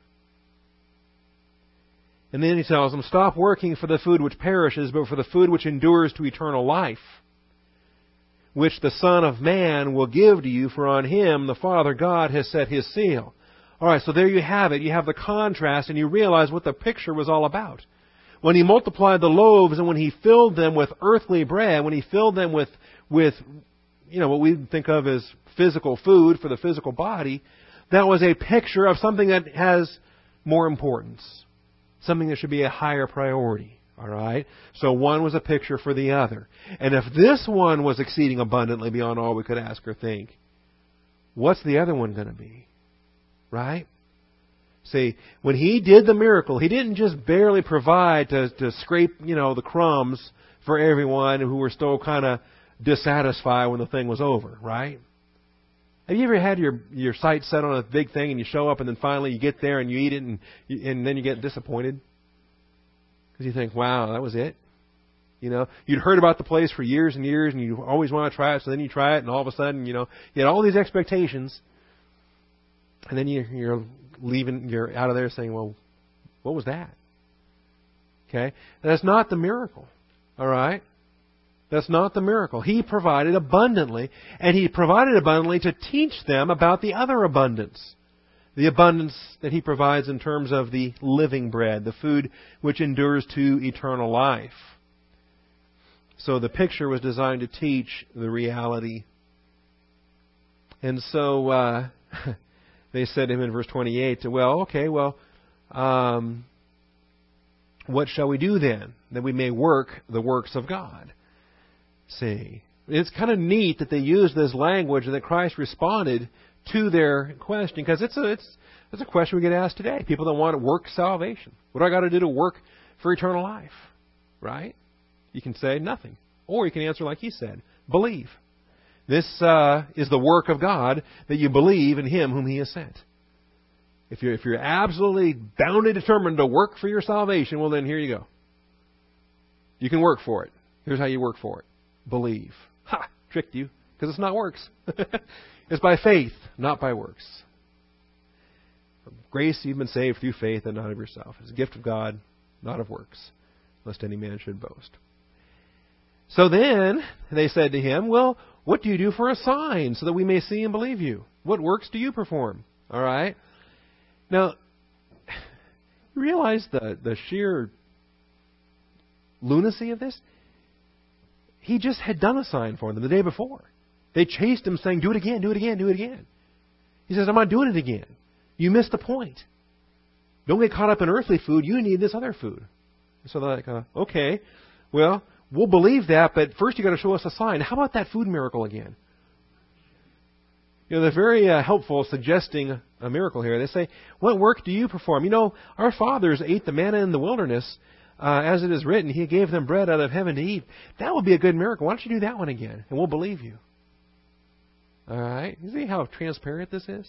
And then he tells them, "Stop working for the food which perishes, but for the food which endures to eternal life, which the Son of Man will give to you, for on him the Father God has set his seal." All right, so there you have it. You have the contrast, and you realize what the picture was all about. When he multiplied the loaves and when he filled them with earthly bread, when he filled them with, with you know, what we think of as physical food for the physical body, that was a picture of something that has more importance. Something that should be a higher priority. All right? So one was a picture for the other. And if this one was exceeding abundantly beyond all we could ask or think, what's the other one going to be? Right? See, when He did the miracle, He didn't just barely provide to, to scrape, you know, the crumbs for everyone who were still kind of dissatisfied when the thing was over, right? Have you ever had your your sights set on a big thing and you show up and then finally you get there and you eat it and you, and then you get disappointed? Because you think, wow, that was it? You know, you'd heard about the place for years and years and you always want to try it, so then you try it and all of a sudden, you know, you had all these expectations and then you, you're leaving, you're out of there saying, well, what was that? Okay? That's not the miracle. All right? That's not the miracle. He provided abundantly, and He provided abundantly to teach them about the other abundance. The abundance that He provides in terms of the living bread, the food which endures to eternal life. So the picture was designed to teach the reality. And so uh, they said to Him in verse twenty-eight, well, okay, well, um, what shall we do then, that we may work the works of God? See, it's kind of neat that they used this language and that Christ responded to their question, because it's a it's it's a question we get asked today. People that want to work salvation. What do I got to do to work for eternal life? Right? You can say nothing, or you can answer like He said, believe. This uh, is the work of God, that you believe in Him whom He has sent. If you're if you're absolutely bound and determined to work for your salvation, well then here you go. You can work for it. Here's how you work for it. Believe. Ha! Tricked you, because it's not works. It's by faith, not by works. From grace you've been saved through faith and not of yourself. It's a gift of God, not of works, lest any man should boast. So then they said to Him, well, what do you do for a sign so that we may see and believe you? What works do you perform? All right? Now, you realize the, the sheer lunacy of this? He just had done a sign for them the day before. They chased Him saying, do it again, do it again, do it again. He says, I'm not doing it again. You missed the point. Don't get caught up in earthly food. You need this other food. So they're like, uh, okay, well, we'll believe that, but first you've got to show us a sign. How about that food miracle again? You know, they're very uh, helpful suggesting a miracle here. They say, what work do you perform? You know, our fathers ate the manna in the wilderness. Uh, as it is written, He gave them bread out of heaven to eat. That would be a good miracle. Why don't you do that one again? And we'll believe you. All right? You see how transparent this is?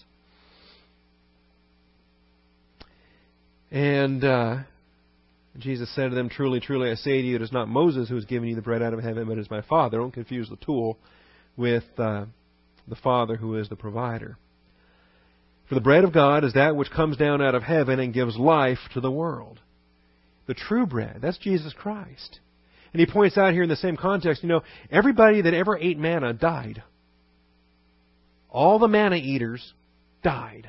And uh, Jesus said to them, truly, truly, I say to you, it is not Moses who has given you the bread out of heaven, but it is my Father. Don't confuse the tool with uh, the Father who is the provider. For the bread of God is that which comes down out of heaven and gives life to the world. The true bread, that's Jesus Christ. And He points out here in the same context, you know, everybody that ever ate manna died. All the manna eaters died.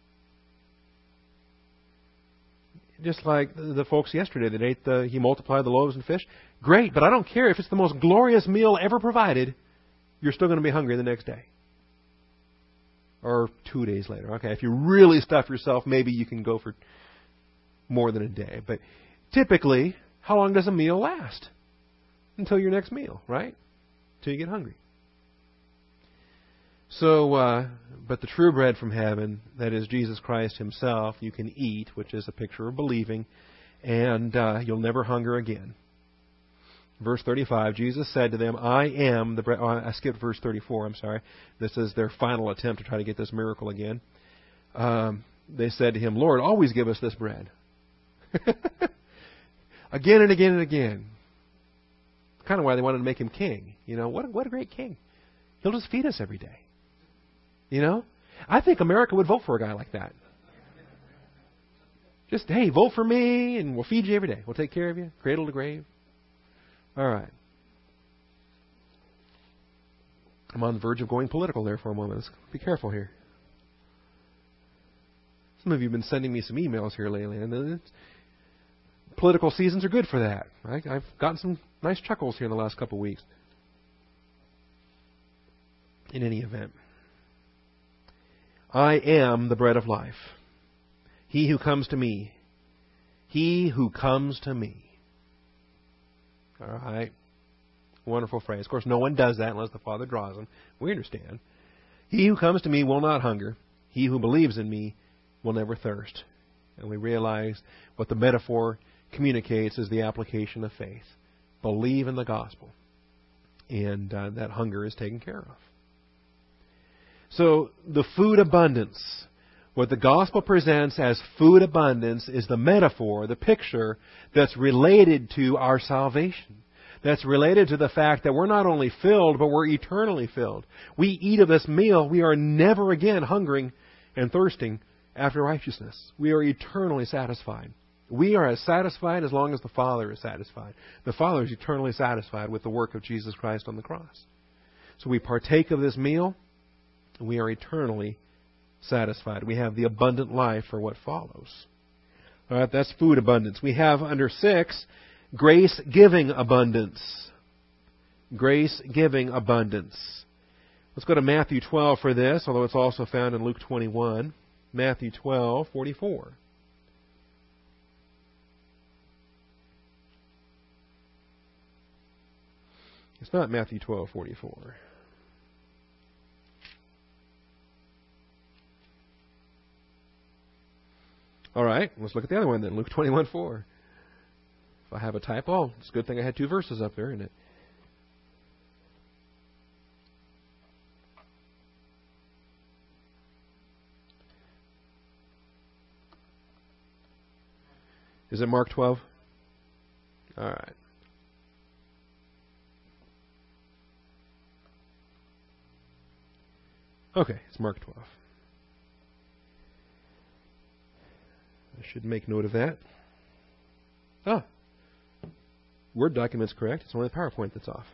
Just like the folks yesterday that ate the, He multiplied the loaves and fish. Great, but I don't care if it's the most glorious meal ever provided, you're still going to be hungry the next day. Or two days later. Okay, if you really stuff yourself, maybe you can go for more than a day. But typically, how long does a meal last? Until your next meal, right? Until you get hungry. So, uh, but the true bread from heaven, that is Jesus Christ Himself, you can eat, which is a picture of believing, and uh, you'll never hunger again. Verse thirty-five, Jesus said to them, I am the bread. Oh, I skipped verse thirty-four, I'm sorry. This is their final attempt to try to get this miracle again. Um, they said to Him, Lord, always give us this bread. Again and again and again. Kind of why they wanted to make Him king. You know, what a, what a great king. He'll just feed us every day. You know? I think America would vote for a guy like that. Just, hey, vote for me and we'll feed you every day. We'll take care of you, cradle to grave. All right. I'm on the verge of going political there for a moment. Let's be careful here. Some of you have been sending me some emails here lately, and it's, political seasons are good for that. I, I've gotten some nice chuckles here in the last couple of weeks. In any event, I am the bread of life. He who comes to me, he who comes to me. All right. Wonderful phrase. Of course, no one does that unless the Father draws them. We understand. He who comes to me will not hunger. He who believes in me will never thirst. And we realize what the metaphor communicates is the application of faith. Believe in the gospel. And uh, that hunger is taken care of. So the food abundance, what the gospel presents as food abundance, is the metaphor, the picture that's related to our salvation. That's related to the fact that we're not only filled, but we're eternally filled. We eat of this meal, we are never again hungering and thirsting after righteousness. We are eternally satisfied. We are as satisfied as long as the Father is satisfied. The Father is eternally satisfied with the work of Jesus Christ on the cross. So we partake of this meal, and we are eternally satisfied. We have the abundant life for what follows. All right, that's food abundance. We have under six, grace-giving abundance. Grace-giving abundance. Let's go to Matthew twelve for this, although it's also found in Luke twenty-one. Matthew twelve, forty-four. It's not Matthew twelve, forty-four. All right, let's look at the other one then, Luke twenty-one, four. If I have a typo, it's a good thing I had two verses up there, isn't it? Is it Mark twelve? All right. Okay, it's Mark twelve. I should make note of that. Ah, Word document's correct. It's only the PowerPoint that's off.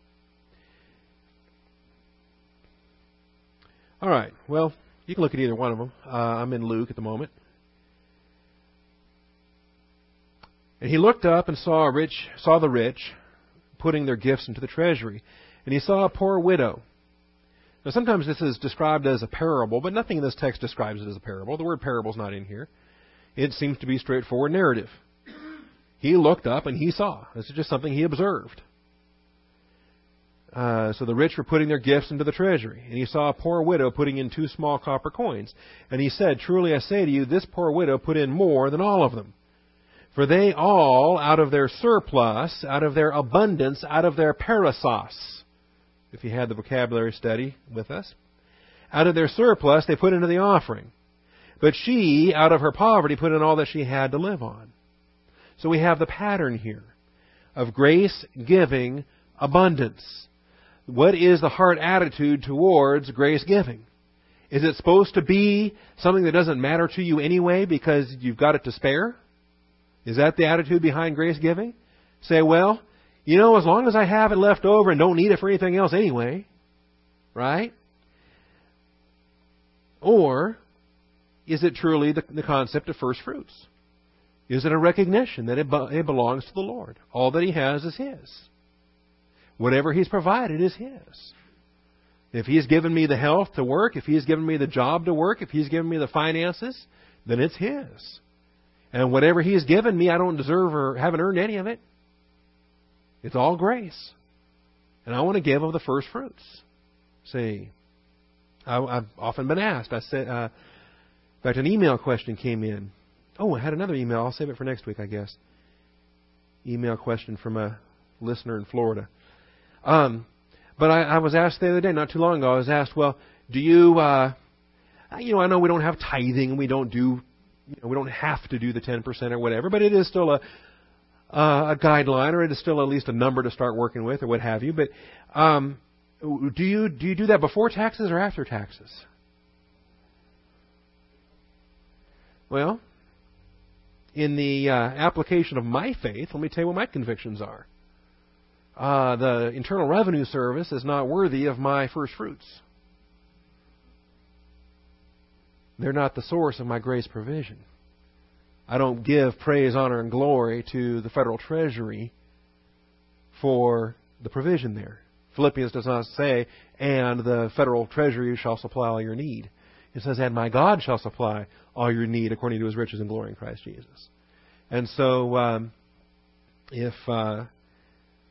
All right, well, you can look at either one of them. Uh, I'm in Luke at the moment. And he looked up and saw a rich, saw the rich putting their gifts into the treasury. And he saw a poor widow. Now, sometimes this is described as a parable, but nothing in this text describes it as a parable. The word parable is not in here. It seems to be straightforward narrative. He looked up and he saw. This is just something he observed. Uh, so the rich were putting their gifts into the treasury. And he saw a poor widow putting in two small copper coins. And he said, "Truly I say to you, this poor widow put in more than all of them. For they all, out of their surplus, out of their abundance, out of their parasos," if you had the vocabulary study with us, "out of their surplus they put into the offering. But she, out of her poverty, put in all that she had to live on." So we have the pattern here of grace-giving abundance. What is the heart attitude towards grace-giving? Is it supposed to be something that doesn't matter to you anyway because you've got it to spare? Is that the attitude behind grace-giving? Say, well, you know, as long as I have it left over and don't need it for anything else anyway, right? Or is it truly the, the concept of first fruits? Is it a recognition that it, it belongs to the Lord? All that He has is His. Whatever He's provided is His. If He's given me the health to work, if He's given me the job to work, if He's given me the finances, then it's His. And whatever He's given me, I don't deserve or haven't earned any of it. It's all grace. And I want to give of the first fruits. See, I, I've often been asked. I said, uh, in fact, an email question came in. Oh, I had another email. I'll save it for next week, I guess. Email question from a listener in Florida. Um, but I, I was asked the other day, not too long ago, I was asked, well, do you, uh, you know, I know we don't have tithing and we don't do, you know, we don't have to do the ten percent or whatever, but it is still a, uh, a guideline, or it is still at least a number to start working with, or what have you. But um, do you do you do that before taxes or after taxes? Well, in the uh, application of my faith, let me tell you what my convictions are. Uh, the Internal Revenue Service is not worthy of my first fruits. They're not the source of my grace provision. I don't give praise, honor, and glory to the Federal Treasury for the provision there. Philippians does not say, "and the Federal Treasury shall supply all your need." It says, "and my God shall supply all your need according to His riches and glory in Christ Jesus." And so, um, if uh,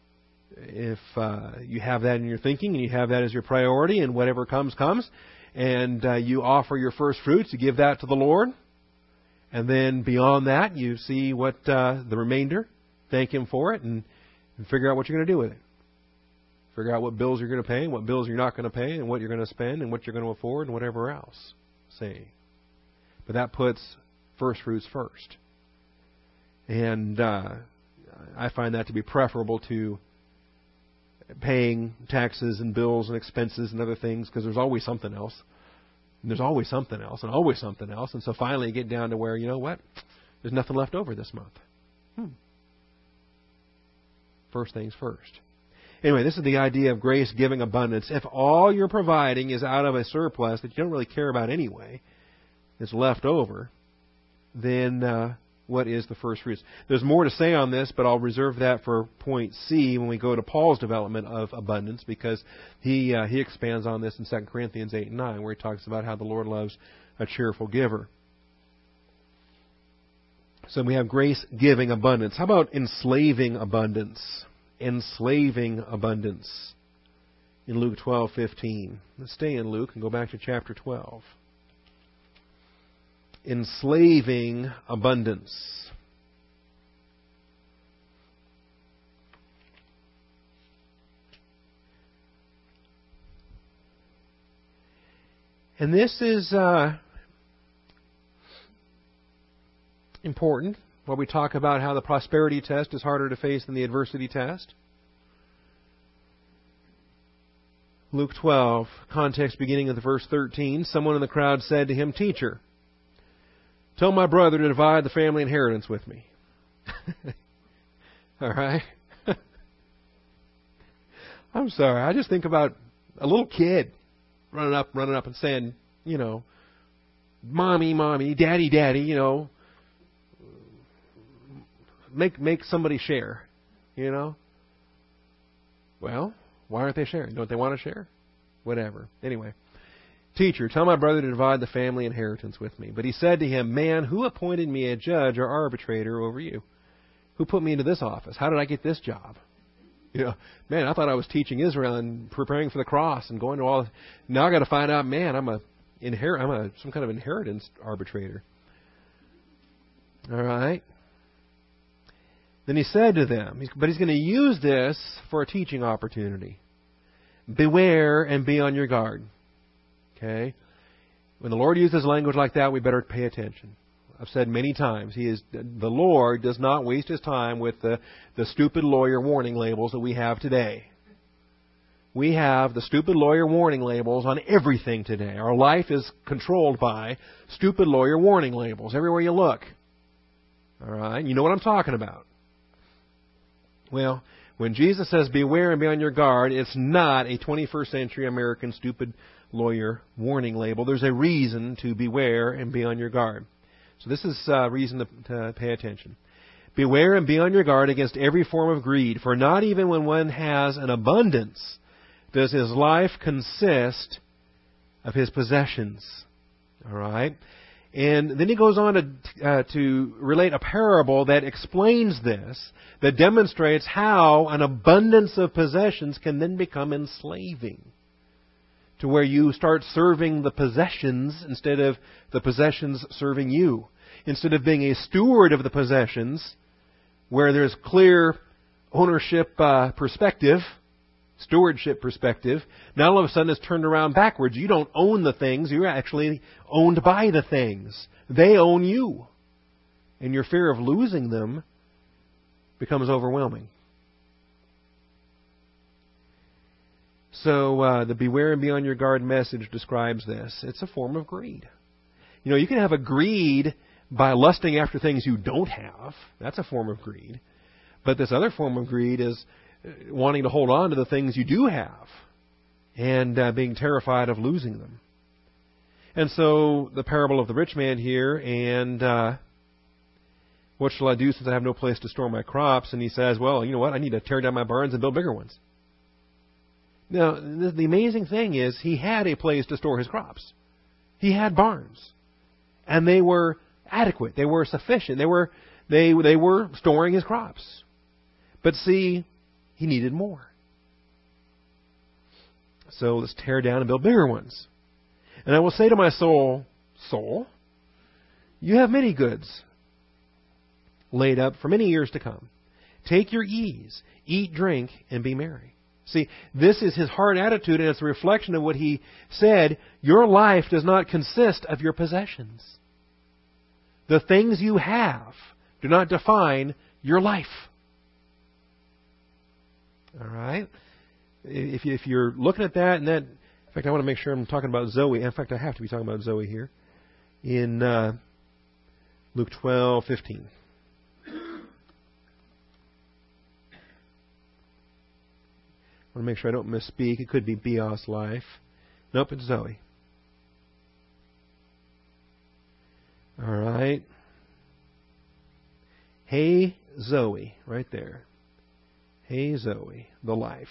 if uh, you have that in your thinking and you have that as your priority, and whatever comes, comes, and uh, you offer your first fruits, you give that to the Lord, and then beyond that, you see what uh, the remainder, thank Him for it, and, and figure out what you're going to do with it. Figure out what bills you're going to pay and what bills you're not going to pay and what you're going to spend and what you're going to afford and whatever else. See. But that puts first fruits first. And uh, I find that to be preferable to paying taxes and bills and expenses and other things, because there's always something else. And there's always something else and always something else. And so finally you get down to where, you know what, there's nothing left over this month. Hmm. First things first. Anyway, this is the idea of grace giving abundance. If all you're providing is out of a surplus that you don't really care about anyway, it's left over, then uh, what is the first fruits? There's more to say on this, but I'll reserve that for point C when we go to Paul's development of abundance, because he uh, he expands on this in Second Corinthians eight and nine, where he talks about how the Lord loves a cheerful giver. So we have grace-giving abundance. How about enslaving abundance? Enslaving abundance in Luke twelve fifteen. Let's stay in Luke and go back to chapter twelve. Enslaving abundance. And this is uh, important. While we talk about how the prosperity test is harder to face than the adversity test. Luke twelve, context beginning of the verse thirteen. Someone in the crowd said to him, "Teacher, tell my brother to divide the family inheritance with me." All right? I'm sorry. I just think about a little kid running up, running up and saying, you know, "Mommy, mommy, daddy, daddy, you know, Make make somebody share, you know. Well, why aren't they sharing? Don't they want to share? Whatever. Anyway, "Teacher, tell my brother to divide the family inheritance with me." But he said to him, "Man, who appointed me a judge or arbitrator over you? Who put me into this office? How did I get this job? You know, man, I thought I was teaching Israel and preparing for the cross and going to all. Now I got to find out, man, I'm a inherit. I'm a some kind of inheritance arbitrator." All right. Then he said to them, but he's going to use this for a teaching opportunity. "Beware and be on your guard." Okay? When the Lord uses language like that, we better pay attention. I've said many times, He is the Lord does not waste His time with the, the stupid lawyer warning labels that we have today. We have the stupid lawyer warning labels on everything today. Our life is controlled by stupid lawyer warning labels everywhere you look. All right? You know what I'm talking about. Well, when Jesus says beware and be on your guard, it's not a twenty-first century American stupid lawyer warning label. There's a reason to beware and be on your guard. So this is a uh, reason to, to pay attention. "Beware and be on your guard against every form of greed, for not even when one has an abundance does his life consist of his possessions." All right? And then he goes on to, uh, to relate a parable that explains this, that demonstrates how an abundance of possessions can then become enslaving, to where you start serving the possessions instead of the possessions serving you. Instead of being a steward of the possessions, where there's clear ownership uh, perspective, stewardship perspective, now all of a sudden it's turned around backwards. You don't own the things. You're actually owned by the things. They own you. And your fear of losing them becomes overwhelming. So uh, the beware and be on your guard message describes this. It's a form of greed. You know, you can have a greed by lusting after things you don't have. That's a form of greed. But this other form of greed is wanting to hold on to the things you do have and uh, being terrified of losing them. And so the parable of the rich man here, and uh, what shall I do since I have no place to store my crops? And he says, well, you know what? I need to tear down my barns and build bigger ones. Now, the, the amazing thing is he had a place to store his crops. He had barns. And they were adequate. They were sufficient. They were they they were storing his crops. But see, He needed more. So let's tear down and build bigger ones. And I will say to my soul, soul, you have many goods laid up for many years to come. Take your ease, eat, drink, and be merry. See, this is his heart attitude, and it's a reflection of what he said. Your life does not consist of your possessions. The things you have do not define your life. All right? If, you, if you're looking at that, and that, in fact, I want to make sure I'm talking about Zoe. In fact, I have to be talking about Zoe here. In uh, Luke twelve fifteen. I want to make sure I don't misspeak. It could be Bios' life. Nope, it's Zoe. All right. Hey, Zoe, right there. Hey, Zoe, the life.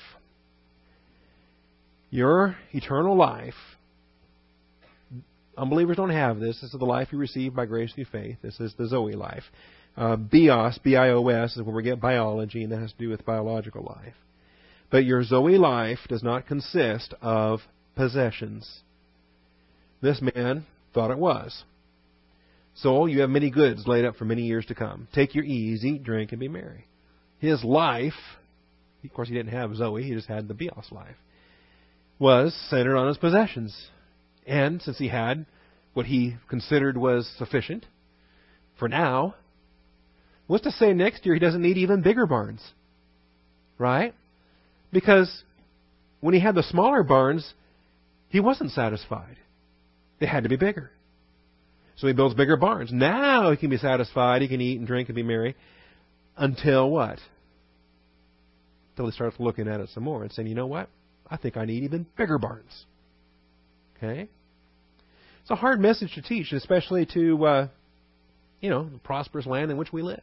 Your eternal life, unbelievers don't have this. This is the life you receive by grace through faith. This is the Zoe life. Uh, Bios, B I O S, is where we get biology, and that has to do with biological life. But your Zoe life does not consist of possessions. This man thought it was. Soul, you have many goods laid up for many years to come. Take your ease, eat, drink, and be merry. His life, of course he didn't have Zoe, he just had the Bios life, was centered on his possessions. And since he had what he considered was sufficient for now, what's to say next year he doesn't need even bigger barns? Right? Because when he had the smaller barns, he wasn't satisfied. They had to be bigger. So he builds bigger barns. Now he can be satisfied. He can eat and drink and be merry. Until what? Until he starts looking at it some more and saying, you know what? I think I need even bigger barns. Okay? It's a hard message to teach, especially to, uh, you know, the prosperous land in which we live.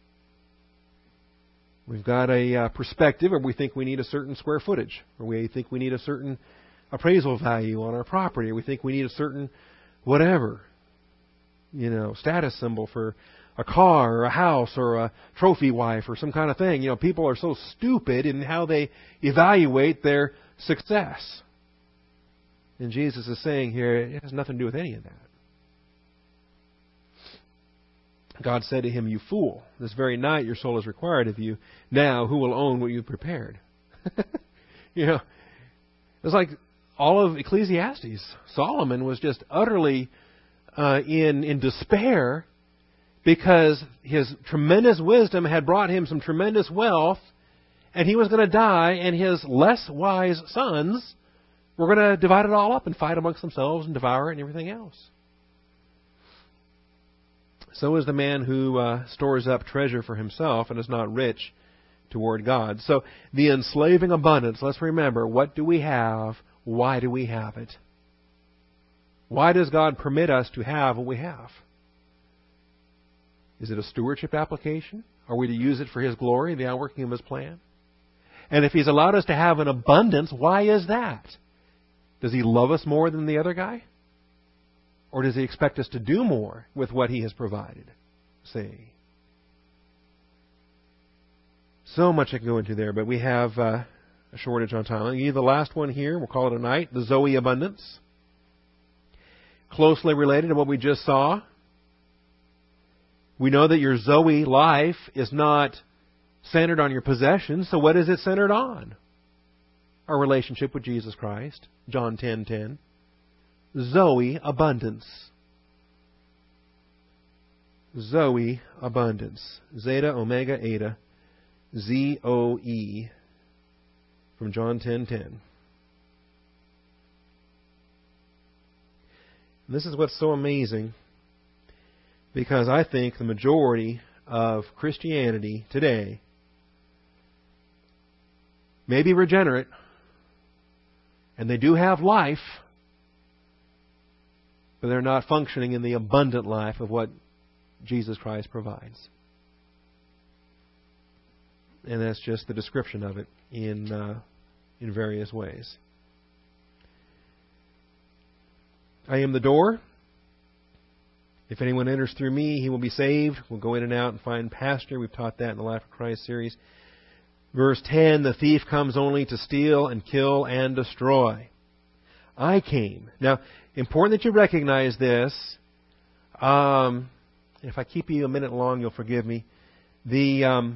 We've got a uh, perspective where we think we need a certain square footage, or we think we need a certain appraisal value on our property, or we think we need a certain whatever, you know, status symbol for a car or a house or a trophy wife or some kind of thing. You know, people are so stupid in how they evaluate their success. And Jesus is saying here, it has nothing to do with any of that. God said to him, you fool, this very night your soul is required of you. Now who will own what you've prepared? You know, it's like all of Ecclesiastes. Solomon was just utterly uh, in, in despair because his tremendous wisdom had brought him some tremendous wealth, and he was going to die, and his less wise sons were going to divide it all up and fight amongst themselves and devour it and everything else. So is the man who uh, stores up treasure for himself and is not rich toward God. So the enslaving abundance, let's remember, what do we have? Why do we have it? Why does God permit us to have what we have? Is it a stewardship application? Are we to use it for His glory, the outworking of His plan? And if He's allowed us to have an abundance, why is that? Does He love us more than the other guy? Or does He expect us to do more with what He has provided? See. So much I can go into there, but we have uh, a shortage on time. I'll give you the last one here. We'll call it a night. The Zoe abundance. Closely related to what we just saw. We know that your Zoe life is not centered on your possessions, so what is it centered on? Our relationship with Jesus Christ. John ten ten. Zoe abundance. Zoe abundance. Zeta, Omega, Eta. Z O E. From John ten ten. This is what's so amazing, because I think the majority of Christianity today may be regenerate, and they do have life, but they're not functioning in the abundant life of what Jesus Christ provides. And that's just the description of it in uh, in various ways. I am the door. If anyone enters through me, he will be saved. We'll go in and out and find pasture. We've taught that in the Life of Christ series. Verse ten, the thief comes only to steal and kill and destroy. I came. Now, important that you recognize this. Um, if I keep you a minute long, you'll forgive me. The um,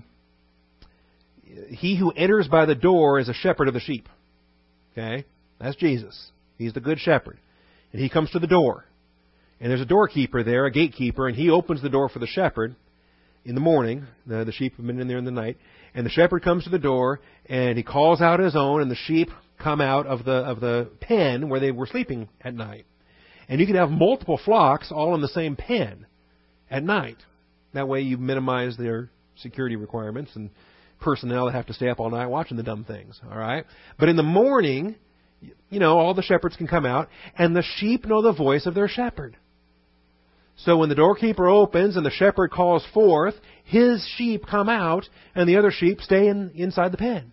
he who enters by the door is a shepherd of the sheep. Okay? That's Jesus. He's the good shepherd. And he comes to the door. And there's a doorkeeper there, a gatekeeper, and he opens the door for the shepherd in the morning. The, the sheep have been in there in the night. And the shepherd comes to the door, and he calls out his own, and the sheep come out of the of the pen where they were sleeping at night. And you can have multiple flocks all in the same pen at night. That way you minimize their security requirements and personnel that have to stay up all night watching the dumb things. All right? But in the morning, you know, all the shepherds can come out, and the sheep know the voice of their shepherd. So when the doorkeeper opens and the shepherd calls forth, his sheep come out, and the other sheep stay in, inside the pen.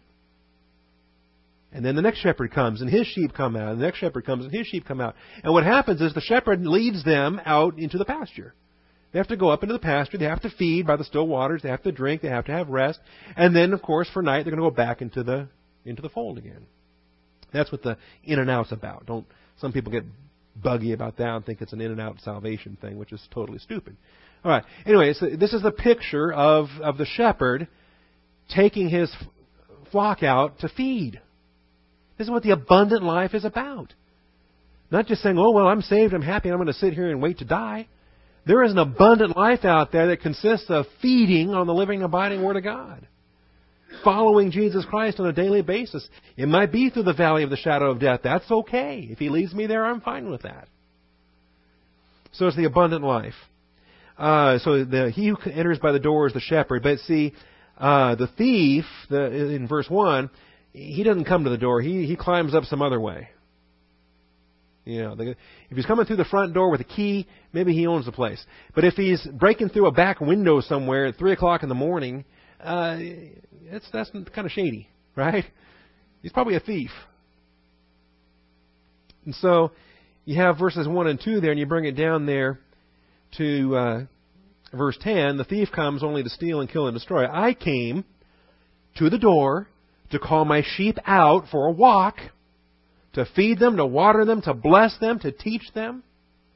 And then the next shepherd comes, and his sheep come out, and the next shepherd comes, and his sheep come out. And what happens is the shepherd leads them out into the pasture. They have to go up into the pasture. They have to feed by the still waters. They have to drink. They have to have rest. And then, of course, for night, they're going to go back into the into the fold again. That's what the in and out's about. Don't some people get buggy about that and think it's an in and out salvation thing, which is totally stupid. All right. Anyway, so this is the picture of of the shepherd taking his flock out to feed. This is what the abundant life is about. Not just saying, oh, well, I'm saved, I'm happy, I'm going to sit here and wait to die. There is an abundant life out there that consists of feeding on the living, abiding Word of God. Following Jesus Christ on a daily basis. It might be through the valley of the shadow of death. That's okay. If He leads me there, I'm fine with that. So it's the abundant life. Uh, so the, he who enters by the door is the shepherd. But see, uh, the thief, the, in verse one, he doesn't come to the door. He he climbs up some other way. You know, the, if he's coming through the front door with a key, maybe he owns the place. But if he's breaking through a back window somewhere at three o'clock in the morning, uh, that's that's kind of shady, right? He's probably a thief. And so you have verses one and two there, and you bring it down there to uh, verse ten. The thief comes only to steal and kill and destroy. I came to the door to call my sheep out for a walk, to feed them, to water them, to bless them, to teach them.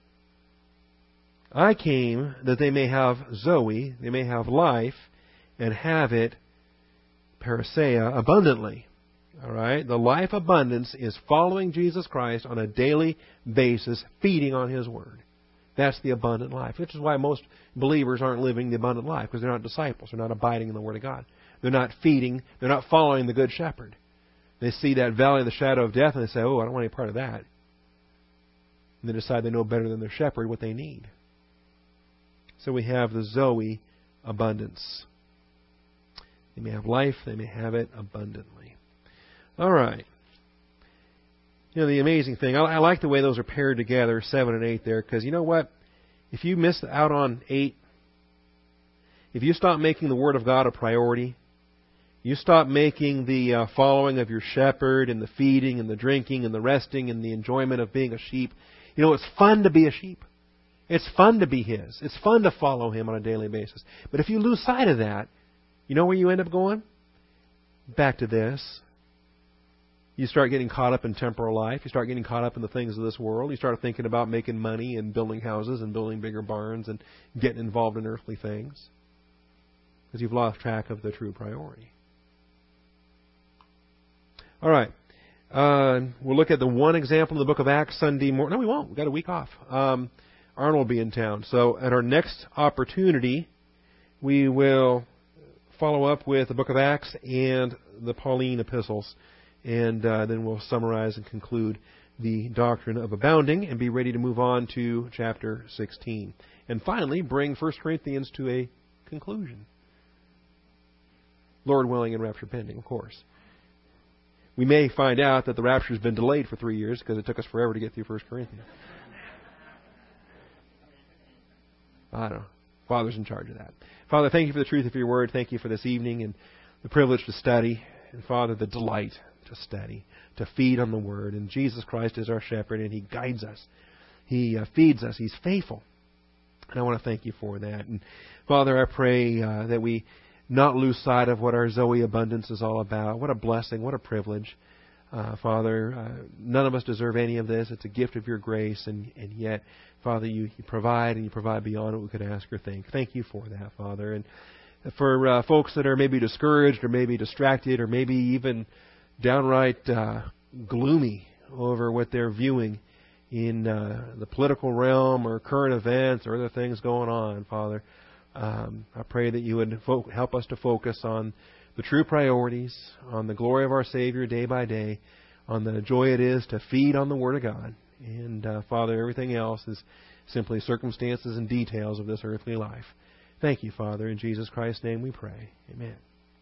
I came that they may have Zoe, they may have life, and have it, paraseia, abundantly. All right? The life abundance is following Jesus Christ on a daily basis, feeding on His Word. That's the abundant life, which is why most believers aren't living the abundant life, because they're not disciples. They're not abiding in the Word of God. They're not feeding. They're not following the Good Shepherd. They see that valley of the shadow of death and they say, oh, I don't want any part of that. And they decide they know better than their shepherd what they need. So we have the Zoe abundance. They may have life. They may have it abundantly. All right. You know, the amazing thing, I, I like the way those are paired together, seven and eight there, because you know what? If you miss out on eight, if you stop making the Word of God a priority, you stop making the uh, following of your shepherd and the feeding and the drinking and the resting and the enjoyment of being a sheep. You know, it's fun to be a sheep. It's fun to be His. It's fun to follow Him on a daily basis. But if you lose sight of that, you know where you end up going? Back to this. You start getting caught up in temporal life. You start getting caught up in the things of this world. You start thinking about making money and building houses and building bigger barns and getting involved in earthly things. Because you've lost track of the true priority. All right. Uh, we'll look at the one example in the book of Acts Sunday morning. No, we won't. We've got a week off. Um, Arnold will be in town. So at our next opportunity, we will follow up with the book of Acts and the Pauline epistles. And uh, then we'll summarize and conclude the doctrine of abounding and be ready to move on to chapter sixteen. And finally, bring First Corinthians to a conclusion. Lord willing and rapture pending, of course. We may find out that the rapture has been delayed for three years because it took us forever to get through First Corinthians. I don't know. Father's in charge of that. Father, thank you for the truth of your word. Thank you for this evening and the privilege to study. And Father, the delight to study, to feed on the word. And Jesus Christ is our shepherd and He guides us. He uh, feeds us. He's faithful. And I want to thank you for that. And Father, I pray uh, that we not lose sight of what our Zoe abundance is all about. What a blessing, what a privilege. Uh, Father, uh, none of us deserve any of this. It's a gift of your grace, and, and yet, Father, you, you provide, and you provide beyond what we could ask or think. Thank you for that, Father. And for uh, folks that are maybe discouraged or maybe distracted or maybe even downright uh, gloomy over what they're viewing in uh, the political realm or current events or other things going on, Father, um, I pray that you would fo- help us to focus on the true priorities, on the glory of our Savior day by day, on the joy it is to feed on the Word of God. And, uh, Father, everything else is simply circumstances and details of this earthly life. Thank you, Father. In Jesus Christ's name we pray. Amen.